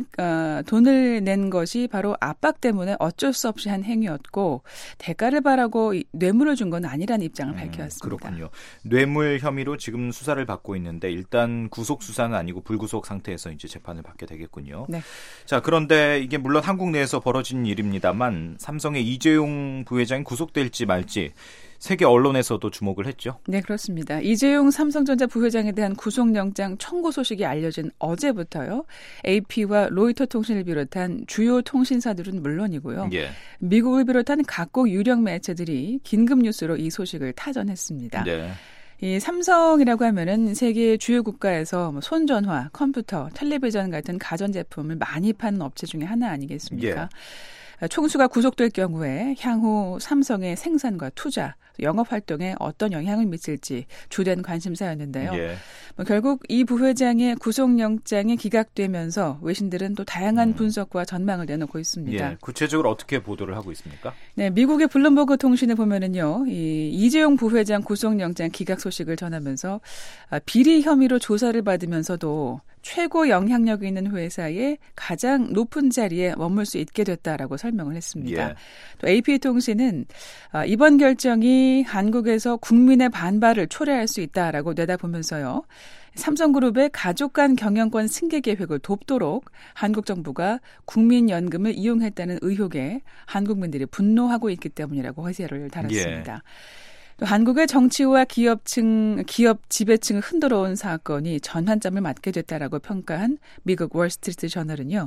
낸 것이 바로 압박 때문에 어쩔 수 없이 한 행위였고 대가를 바라고 뇌물을 준 건 아니라는 입장을 밝혔습니다. 그렇군요. 뇌물 혐의로 지금 수사를 받고 있는데 일단 구속 수사는 아니고 불구속 상태에서 이제 재판을 받게 되겠군요. 네. 자, 그런데 이게 물론 한국 내에서 벌어진 일입니다만 삼성의 이재용 부회장이 구속될지 말지 세계 언론에서도 주목을 했죠. 네, 그렇습니다. 이재용 삼성전자 부회장에 대한 구속영장 청구 소식이 알려진 어제부터요. AP와 로이터 통신을 비롯한 주요 통신사들은 물론이고요. 미국을 비롯한 각국 유력 매체들이 긴급 뉴스로 이 소식을 타전했습니다. 이 삼성이라고 하면은 세계 주요 국가에서 손전화, 컴퓨터, 텔레비전 같은 가전제품을 많이 파는 업체 중에 하나 아니겠습니까? 총수가 구속될 경우에 향후 삼성의 생산과 투자, 영업활동에 어떤 영향을 미칠지 주된 관심사였는데요. 결국 이 부회장의 구속영장이 기각되면서 외신들은 또 다양한 분석과 전망을 내놓고 있습니다. 구체적으로 어떻게 보도를 하고 있습니까? 네, 미국의 블룸버그 통신에 보면은요, 이재용 부회장 구속영장 기각 소식을 전하면서 비리 혐의로 조사를 받으면서도 최고 영향력 있는 회사의 가장 높은 자리에 머물 수 있게 됐다라고 설명을 했습니다. 또 AP통신은 이번 결정이 한국에서 국민의 반발을 초래할 수 있다라고 내다보면서요. 삼성그룹의 가족 간 경영권 승계 계획을 돕도록 한국 정부가 국민연금을 이용했다는 의혹에 한국민들이 분노하고 있기 때문이라고 화제를 달았습니다. 또 한국의 정치와 기업 지배층을 흔들어온 사건이 전환점을 맞게 됐다라고 평가한 미국 월스트리트 저널은요.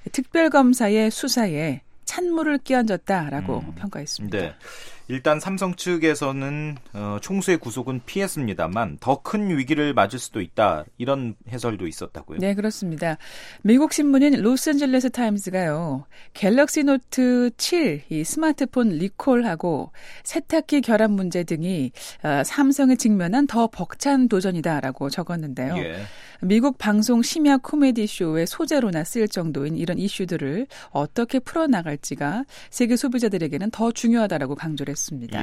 특별검사의 수사에 찬물을 끼얹었다라고 평가했습니다. 일단 삼성 측에서는 총수의 구속은 피했습니다만 더 큰 위기를 맞을 수도 있다. 이런 해설도 있었다고요. 네, 그렇습니다. 미국 신문인 로스앤젤레스 타임스가요. 갤럭시 노트 7 이 스마트폰 리콜하고 세탁기 결함 문제 등이 삼성에 직면한 더 벅찬 도전이다라고 적었는데요. 미국 방송 심야 코미디 쇼의 소재로나 쓰일 정도인 이런 이슈들을 어떻게 풀어나갈지가 세계 소비자들에게는 더 중요하다라고 강조를 했습니다.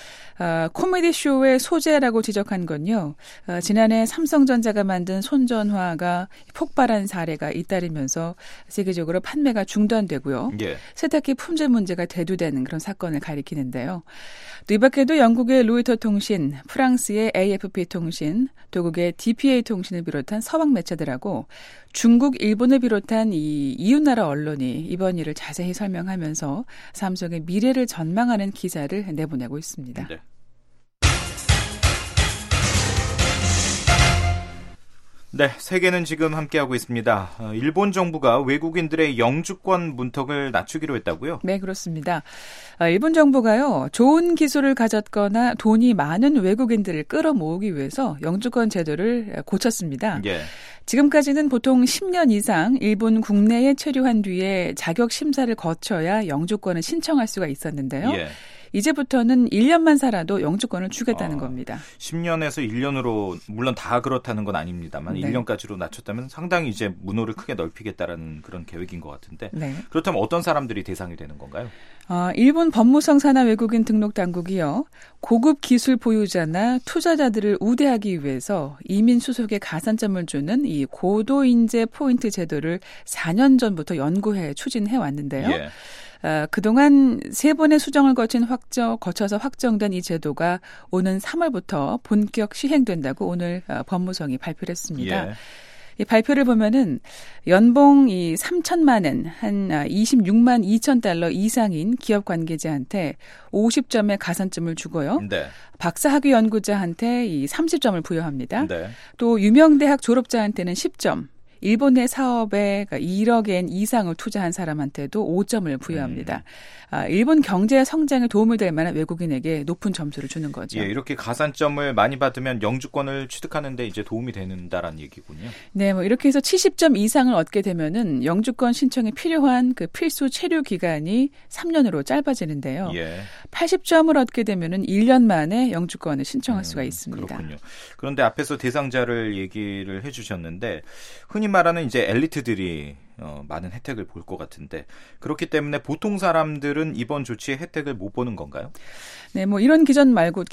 코미디 쇼의 소재라고 지적한 건요. 지난해 삼성전자가 만든 손전화가 폭발한 사례가 잇따르면서 세계적으로 판매가 중단되고요. 세탁기 품질 문제가 대두되는 그런 사건을 가리키는데요. 또 이 밖에도 영국의 로이터 통신, 프랑스의 AFP 통신, 독일의 DPA 통신을 비롯한 서방 매체들하고 중국, 일본을 비롯한 이 이웃나라 언론이 이번 일을 자세히 설명하면서 삼성의 미래를 전망하는 기사를 내보내고 있습니다. 네, 세계는 지금 함께하고 있습니다. 일본 정부가 외국인들의 영주권 문턱을 낮추기로 했다고요? 네, 그렇습니다. 일본 정부가요, 좋은 기술을 가졌거나 돈이 많은 외국인들을 끌어모으기 위해서 영주권 제도를 고쳤습니다. 지금까지는 보통 10년 이상 일본 국내에 체류한 뒤에 자격 심사를 거쳐야 영주권을 신청할 수가 있었는데요. 이제부터는 1년만 살아도 영주권을 주겠다는 겁니다. 10년에서 1년으로 물론 다 그렇다는 건 아닙니다만 1년까지로 낮췄다면 상당히 이제 문호를 크게 넓히겠다라는 그런 계획인 것 같은데 그렇다면 어떤 사람들이 대상이 되는 건가요? 일본 법무성 산하 외국인 등록 당국이요. 고급 기술 보유자나 투자자들을 우대하기 위해서 이민 수속에 가산점을 주는 이 고도 인재 포인트 제도를 4년 전부터 연구해 추진해 왔는데요. 그동안 3번의 수정을 거쳐서 확정된 이 제도가 오는 3월부터 본격 시행된다고 오늘 법무성이 발표를 했습니다. 예. 이 발표를 보면은 연봉 3천만 원, 한 26만 2천 달러 이상인 기업 관계자한테 50점의 가산점을 주고요. 네. 박사학위 연구자한테 30점을 부여합니다. 네. 또 유명대학 졸업자한테는 10점. 일본 내 사업에 1억 엔 이상을 투자한 사람한테도 5점을 부여합니다. 일본 경제 성장에 도움이 될 만한 외국인에게 높은 점수를 주는 거죠. 예, 이렇게 가산점을 많이 받으면 영주권을 취득하는 데 이제 도움이 된다라는 얘기군요. 네, 뭐 이렇게 해서 70점 이상을 얻게 되면은 영주권 신청에 필요한 그 필수 체류 기간이 3년으로 짧아지는데요. 예. 80점을 얻게 되면은 1년 만에 영주권을 신청할 수가 있습니다. 그렇군요. 그런데 앞에서 대상자를 얘기를 해주셨는데 흔히 말하는 이제 엘리트들이 많은 혜택을 볼 것 같은데 그렇기 때문에 보통 사람들은 이번 조치의 혜택을 못 보는 건가요? 네, 뭐 이런 기준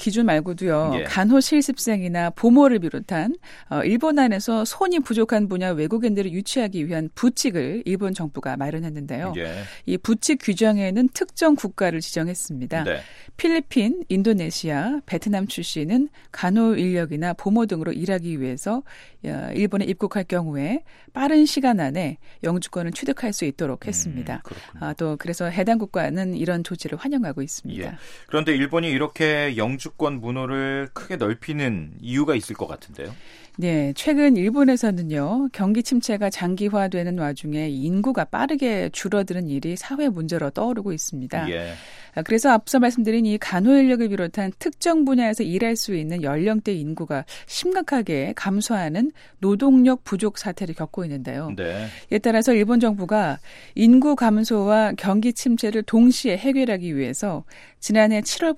말고도요. 예. 간호 실습생이나 보모를 비롯한 일본 안에서 손이 부족한 분야 외국인들을 유치하기 위한 부칙을 일본 정부가 마련했는데요. 예. 이 부칙 규정에는 특정 국가를 지정했습니다. 네. 필리핀, 인도네시아, 베트남 출신은 간호 인력이나 보모 등으로 일하기 위해서 일본에 입국할 경우에 빠른 시간 안에 영주권을 취득할 수 있도록 했습니다. 또 그래서 해당 국가는 이런 조치를 환영하고 있습니다. 예. 그런데 일본이 이렇게 영주권 문호를 크게 넓히는 이유가 있을 것 같은데요. 네, 최근 일본에서는요, 경기 침체가 장기화되는 와중에 인구가 빠르게 줄어드는 일이 사회 문제로 떠오르고 있습니다. 예. 그래서 앞서 말씀드린 이 간호 인력을 비롯한 특정 분야에서 일할 수 있는 연령대 인구가 심각하게 감소하는 노동력 부족 사태를 겪고 있는데요. 네. 이에 따라서 일본 정부가 인구 감소와 경기 침체를 동시에 해결하기 위해서 지난해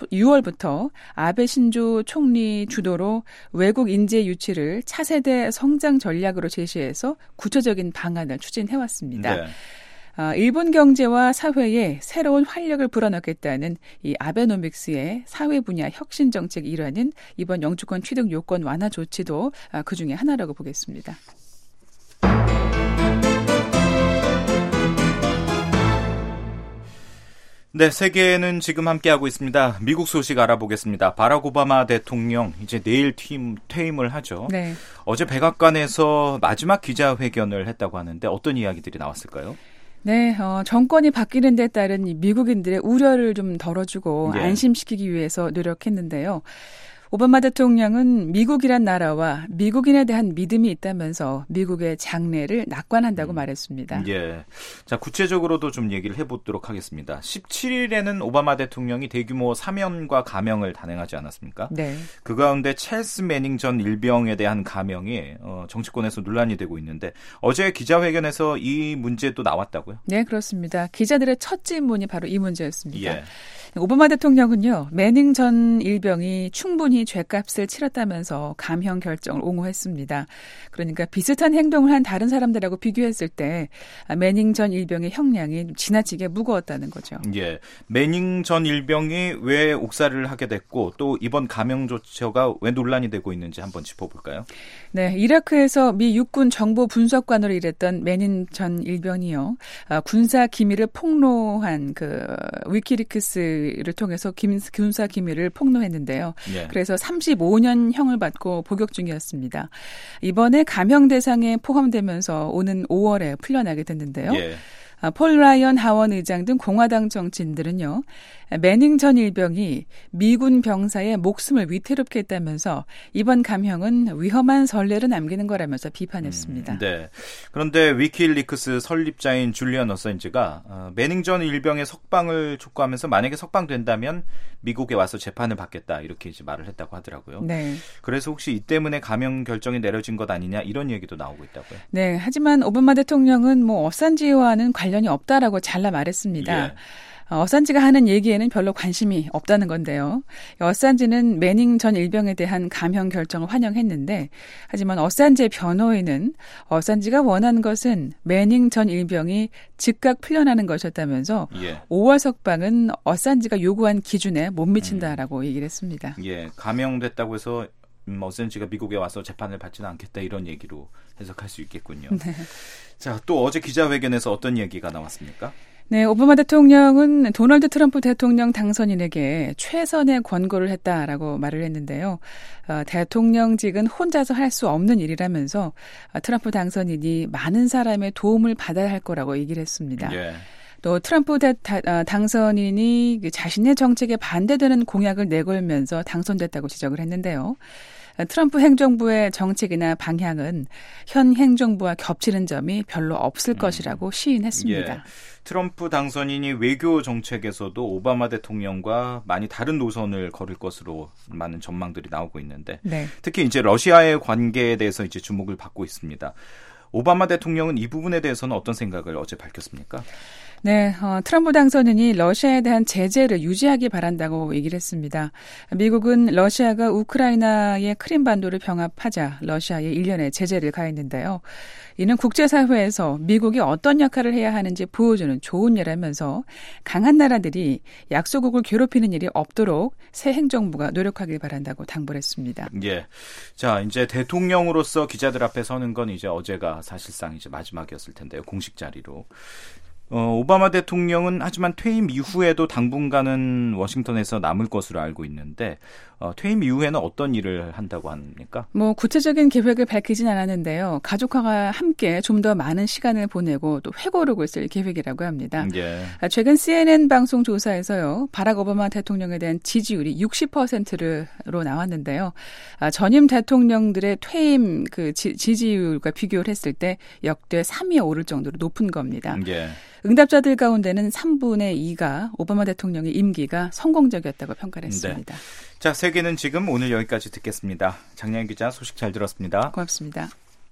6월부터 아베 신조 총리 주도로 외국 인재 유치를 차세대 성장 전략으로 제시해서 구체적인 방안을 추진해왔습니다. 네. 일본 경제와 사회에 새로운 활력을 불어넣겠다는 이 아베노믹스의 사회 분야 혁신 정책 일환인 이번 영주권 취득 요건 완화 조치도 그중에 하나라고 보겠습니다. 네, 세계는 지금 함께하고 있습니다. 미국 소식 알아보겠습니다. 바락 오바마 대통령 이제 내일 퇴임을 하죠. 네. 어제 백악관에서 마지막 기자회견을 했다고 하는데 어떤 이야기들이 나왔을까요? 네, 정권이 바뀌는 데 따른 미국인들의 우려를 좀 덜어주고 네. 안심시키기 위해서 노력했는데요. 오바마 대통령은 미국이란 나라와 미국인에 대한 믿음이 있다면서 미국의 장래를 낙관한다고 말했습니다. 예. 자, 구체적으로도 좀 얘기를 해보도록 하겠습니다. 17일에는 오바마 대통령이 대규모 사면과 감형을 단행하지 않았습니까? 네. 그 가운데 찰스 매닝 전 일병에 대한 감형이 정치권에서 논란이 되고 있는데 어제 기자회견에서 이 문제도 나왔다고요? 네, 그렇습니다. 기자들의 첫 질문이 바로 이 문제였습니다. 예. 오바마 대통령은요, 매닝 전 일병이 충분히 죗값을 치렀다면서 감형 결정을 옹호했습니다. 그러니까 비슷한 행동을 한 다른 사람들하고 비교했을 때 매닝 전 일병의 형량이 지나치게 무거웠다는 거죠. 예, 매닝 전 일병이 왜 옥살이를 하게 됐고 또 이번 감형 조처가 왜 논란이 되고 있는지 한번 짚어볼까요? 네, 이라크에서 미 육군 정보 분석관으로 일했던 매닝 전 일병이요, 군사 기밀을 폭로한 그 위키리크스를 통해서 군사 기밀을 폭로했는데요. 예. 그래서 35년형을 받고 복역 중이었습니다. 이번에 감형 대상에 포함되면서 오는 5월에 풀려나게 됐는데요. 예. 폴 라이언 하원 의장 등 공화당 정치인들은요, 매닝 전 일병이 미군 병사의 목숨을 위태롭게 했다면서 이번 감형은 위험한 선례를 남기는 거라면서 비판했습니다. 네. 그런데 위키리크스 설립자인 줄리언 어센지가 매닝 전 일병의 석방을 촉구하면서 만약에 석방된다면 미국에 와서 재판을 받겠다 이렇게 이제 말을 했다고 하더라고요. 네. 그래서 혹시 이 때문에 감형 결정이 내려진 것 아니냐 이런 얘기도 나오고 있다고요. 네. 하지만 오바마 대통령은 어산지와는 관련이 없다라고 잘라 말했습니다. 예. 어산지가 하는 얘기에는 별로 관심이 없다는 건데요. 어산지는 매닝 전 일병에 대한 감형 결정을 환영했는데 하지만 어산지의 변호인은 어산지가 원한 것은 매닝 전 일병이 즉각 풀려나는 것이었다면서 예. 5월 석방은 어산지가 요구한 기준에 못 미친다라고 얘기를 했습니다. 예, 감형됐다고 해서 어센지가 미국에 와서 재판을 받지는 않겠다 이런 얘기로 해석할 수 있겠군요. 네. 자, 또 어제 기자회견에서 어떤 얘기가 나왔습니까? 네, 오바마 대통령은 도널드 트럼프 대통령 당선인에게 최선의 권고를 했다라고 말을 했는데요. 대통령직은 혼자서 할 수 없는 일이라면서 트럼프 당선인이 많은 사람의 도움을 받아야 할 거라고 얘기를 했습니다. 예. 또 트럼프 당선인이 자신의 정책에 반대되는 공약을 내걸면서 당선됐다고 지적을 했는데요. 트럼프 행정부의 정책이나 방향은 현 행정부와 겹치는 점이 별로 없을 것이라고 시인했습니다. 예. 트럼프 당선인이 외교 정책에서도 오바마 대통령과 많이 다른 노선을 걸을 것으로 많은 전망들이 나오고 있는데 네. 특히 이제 러시아의 관계에 대해서 이제 주목을 받고 있습니다. 오바마 대통령은 이 부분에 대해서는 어떤 생각을 어제 밝혔습니까? 네, 트럼프 당선인이 러시아에 대한 제재를 유지하기 바란다고 얘기를 했습니다. 미국은 러시아가 우크라이나의 크림반도를 병합하자 러시아에 일련의 제재를 가했는데요. 이는 국제사회에서 미국이 어떤 역할을 해야 하는지 보여주는 좋은 예라면서 강한 나라들이 약소국을 괴롭히는 일이 없도록 새 행정부가 노력하길 바란다고 당부를 했습니다. 예. 자, 이제 대통령으로서 기자들 앞에 서는 건 이제 어제가 사실상 이제 마지막이었을 텐데요. 공식 자리로. 오바마 대통령은 하지만 퇴임 이후에도 당분간은 워싱턴에서 남을 것으로 알고 있는데 퇴임 이후에는 어떤 일을 한다고 합니까? 구체적인 계획을 밝히진 않았는데요. 가족과 함께 좀 더 많은 시간을 보내고 또 회고록을 쓸 계획이라고 합니다. 예. 최근 CNN 방송 조사에서요. 바락 오바마 대통령에 대한 지지율이 60%로 나왔는데요. 전임 대통령들의 퇴임 지지율과 비교를 했을 때 역대 3위에 오를 정도로 높은 겁니다. 예. 응답자들 가운데는 3분의 2가 오바마 대통령의 임기가 성공적이었다고 평가를 했습니다. 네. 자, 세계는 지금 오늘 여기까지 듣겠습니다. 장량희 기자 소식 잘 들었습니다. 고맙습니다.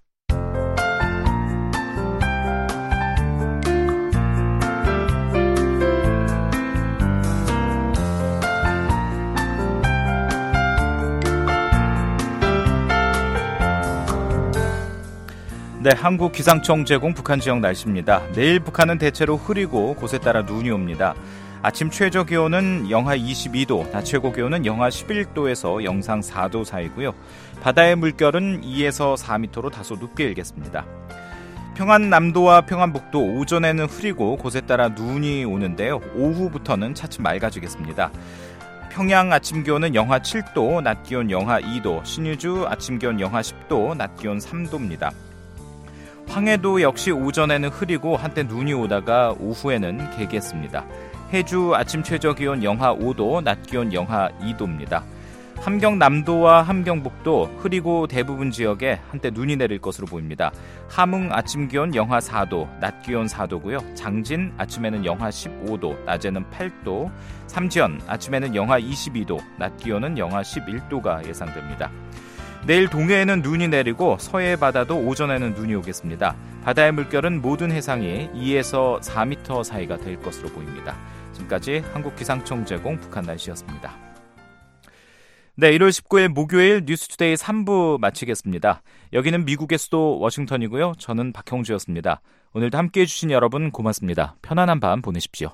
네, 한국기상청 제공 북한 지역 날씨입니다. 내일 북한은 대체로 흐리고 곳에 따라 눈이 옵니다. 아침 최저 기온은 영하 22도, 낮 최고 기온은 영하 11도에서 영상 4도 사이고요. 바다의 물결은 2에서 4m로 다소 높게 일겠습니다. 평안남도와 평안북도 오전에는 흐리고 곳에 따라 눈이 오는데요. 오후부터는 차츰 맑아지겠습니다. 평양 아침 기온은 영하 7도, 낮 기온 영하 2도, 신의주 아침 기온 영하 10도, 낮 기온 3도입니다. 황해도 역시 오전에는 흐리고 한때 눈이 오다가 오후에는 개겠습니다. 해주 아침 최저 기온 영하 5도, 낮 기온 영하 2도입니다. 함경남도와 함경북도 흐리고 대부분 지역에 한때 눈이 내릴 것으로 보입니다. 함흥 아침 기온 영하 4도, 낮 기온 4도고요. 장진 아침에는 영하 15도, 낮에는 8도. 삼지연 아침에는 영하 22도, 낮 기온은 영하 11도가 예상됩니다. 내일 동해에는 눈이 내리고 서해 바다도 오전에는 눈이 오겠습니다. 바다의 물결은 모든 해상이 2에서 4m 사이가 될 것으로 보입니다. 지금까지 한국기상청 제공 북한 날씨였습니다. 네, 1월 19일 목요일 뉴스투데이 3부 마치겠습니다. 여기는 미국의 수도 워싱턴이고요. 저는 박형주였습니다. 오늘도 함께해 주신 여러분 고맙습니다. 편안한 밤 보내십시오.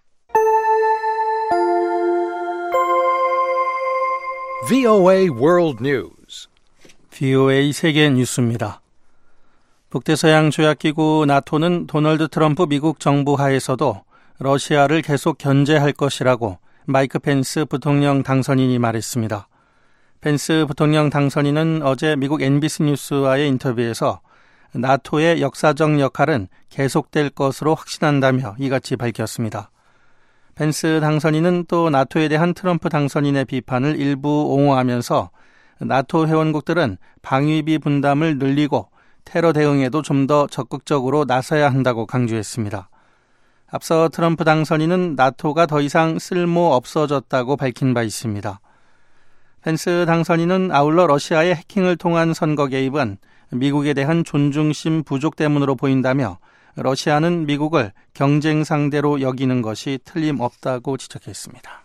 VOA World News. VOA 세계 뉴스입니다. 북대서양 조약기구 나토는 도널드 트럼프 미국 정부 하에서도 러시아를 계속 견제할 것이라고 마이크 펜스 부통령 당선인이 말했습니다. 펜스 부통령 당선인은 어제 미국 NBC 뉴스와의 인터뷰에서 나토의 역사적 역할은 계속될 것으로 확신한다며 이같이 밝혔습니다. 펜스 당선인은 또 나토에 대한 트럼프 당선인의 비판을 일부 옹호하면서 나토 회원국들은 방위비 분담을 늘리고 테러 대응에도 좀 더 적극적으로 나서야 한다고 강조했습니다. 앞서 트럼프 당선인은 나토가 더 이상 쓸모 없어졌다고 밝힌 바 있습니다. 펜스 당선인은 아울러 러시아의 해킹을 통한 선거 개입은 미국에 대한 존중심 부족 때문으로 보인다며 러시아는 미국을 경쟁 상대로 여기는 것이 틀림없다고 지적했습니다.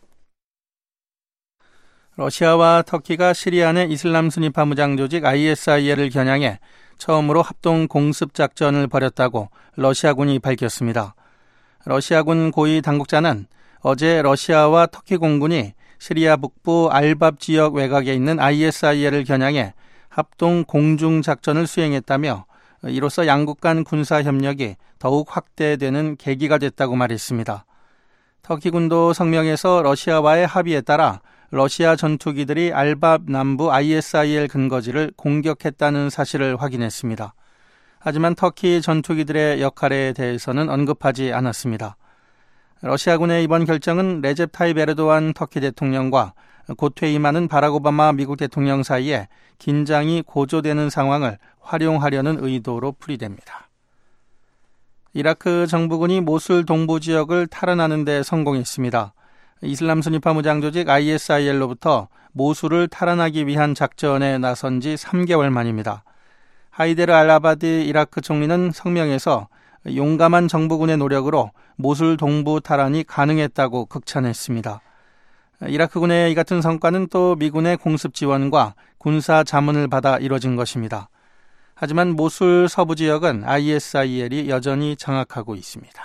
러시아와 터키가 시리아 내 이슬람 순위파 무장 조직 ISIL을 겨냥해 처음으로 합동 공습 작전을 벌였다고 러시아군이 밝혔습니다. 러시아군 고위 당국자는 어제 러시아와 터키 공군이 시리아 북부 알밥 지역 외곽에 있는 ISIL을 겨냥해 합동 공중 작전을 수행했다며 이로써 양국 간 군사 협력이 더욱 확대되는 계기가 됐다고 말했습니다. 터키군도 성명에서 러시아와의 합의에 따라 러시아 전투기들이 알밥 남부 ISIL 근거지를 공격했다는 사실을 확인했습니다. 하지만 터키 전투기들의 역할에 대해서는 언급하지 않았습니다. 러시아군의 이번 결정은 레제프 타이프 에르도안 터키 대통령과 곧 퇴임하는 바락 오바마 미국 대통령 사이에 긴장이 고조되는 상황을 활용하려는 의도로 풀이됩니다. 이라크 정부군이 모술 동부 지역을 탈환하는 데 성공했습니다. 이슬람 순위파 무장 조직 ISIL로부터 모술을 탈환하기 위한 작전에 나선 지 3개월 만입니다. 하이데르 알아바드 이라크 총리는 성명에서 용감한 정부군의 노력으로 모술 동부 탈환이 가능했다고 극찬했습니다. 이라크군의 이 같은 성과는 또 미군의 공습 지원과 군사 자문을 받아 이뤄진 것입니다. 하지만 모술 서부 지역은 ISIL이 여전히 장악하고 있습니다.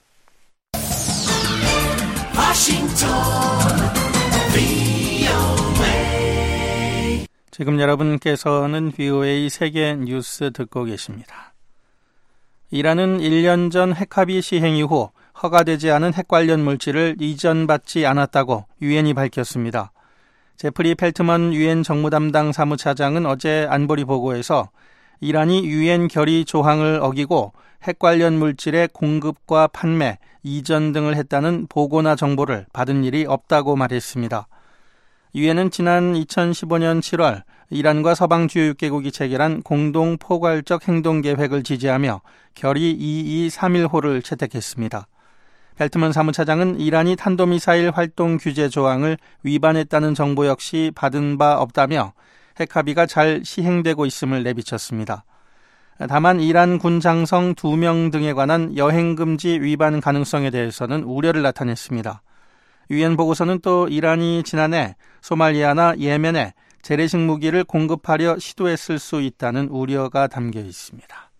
지금 여러분께서는 VOA 세계 뉴스 듣고 계십니다. 이란은 1년 전 핵합의 시행 이후 허가되지 않은 핵 관련 물질을 이전받지 않았다고 유엔이 밝혔습니다. 제프리 펠트먼 유엔 정무담당 사무차장은 어제 안보리 보고에서 이란이 유엔 결의 조항을 어기고 핵 관련 물질의 공급과 판매, 이전 등을 했다는 보고나 정보를 받은 일이 없다고 말했습니다. 유엔은 지난 2015년 7월 이란과 서방 주요 6개국이 체결한 공동 포괄적 행동계획을 지지하며 결의 2231호를 채택했습니다. 벨트먼 사무차장은 이란이 탄도미사일 활동 규제 조항을 위반했다는 정보 역시 받은 바 없다며 핵합의가 잘 시행되고 있음을 내비쳤습니다. 다만 이란 군 장성 2명 등에 관한 여행금지 위반 가능성에 대해서는 우려를 나타냈습니다. 유엔 보고서는 또 이란이 지난해 소말리아나 예멘에 재래식 무기를 공급하려 시도했을 수 있다는 우려가 담겨 있습니다.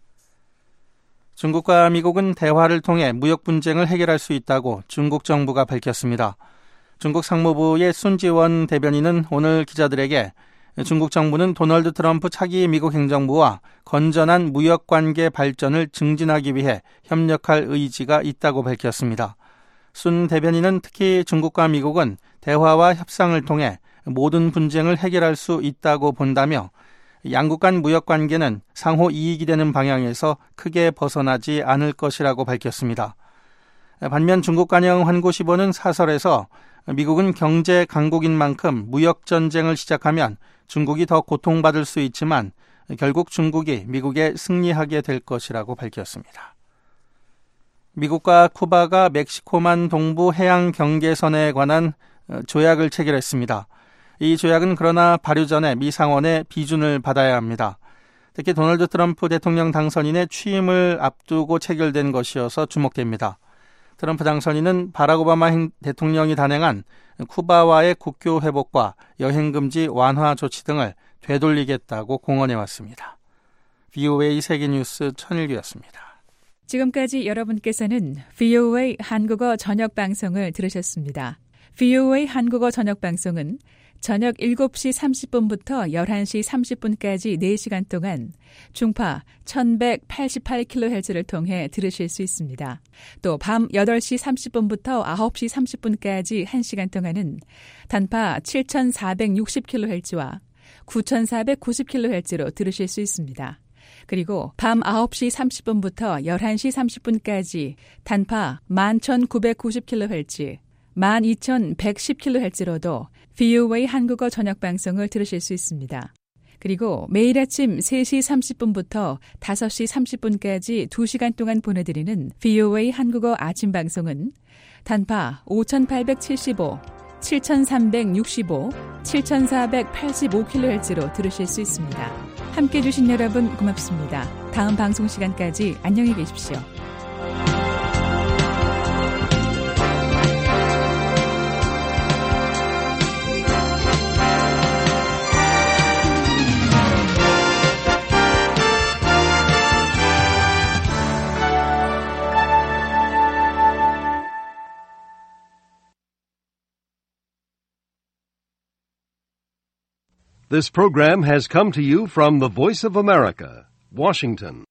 중국과 미국은 대화를 통해 무역 분쟁을 해결할 수 있다고 중국 정부가 밝혔습니다. 중국 상무부의 순지원 대변인은 오늘 기자들에게 중국 정부는 도널드 트럼프 차기 미국 행정부와 건전한 무역관계 발전을 증진하기 위해 협력할 의지가 있다고 밝혔습니다. 순 대변인은 특히 중국과 미국은 대화와 협상을 통해 모든 분쟁을 해결할 수 있다고 본다며 양국 간 무역관계는 상호 이익이 되는 방향에서 크게 벗어나지 않을 것이라고 밝혔습니다. 반면 중국관영 환구시보는 사설에서 미국은 경제 강국인 만큼 무역전쟁을 시작하면 중국이 더 고통받을 수 있지만 결국 중국이 미국에 승리하게 될 것이라고 밝혔습니다. 미국과 쿠바가 멕시코만 동부 해양 경계선에 관한 조약을 체결했습니다. 이 조약은 그러나 발효 전에 미 상원의 비준을 받아야 합니다. 특히 도널드 트럼프 대통령 당선인의 취임을 앞두고 체결된 것이어서 주목됩니다. 트럼프 당선인은 바락 오바마 대통령이 단행한 쿠바와의 국교 회복과 여행금지 완화 조치 등을 되돌리겠다고 공언해왔습니다. VOA 세계뉴스 천일규였습니다. 지금까지 여러분께서는 VOA 한국어 저녁방송을 들으셨습니다. VOA 한국어 저녁방송은 저녁 7시 30분부터 11시 30분까지 4시간 동안 중파 1188kHz를 통해 들으실 수 있습니다. 또 밤 8시 30분부터 9시 30분까지 1시간 동안은 단파 7460kHz와 9490kHz로 들으실 수 있습니다. 그리고 밤 9시 30분부터 11시 30분까지 단파 11990kHz, 12110kHz로도 VOA 한국어 저녁방송을 들으실 수 있습니다. 그리고 매일 아침 3시 30분부터 5시 30분까지 2시간 동안 보내드리는 VOA 한국어 아침방송은 단파 5875, 7365, 7485kHz로 들으실 수 있습니다. 함께해 주신 여러분 고맙습니다. 다음 방송 시간까지 안녕히 계십시오. This program has come to you from the Voice of America, Washington.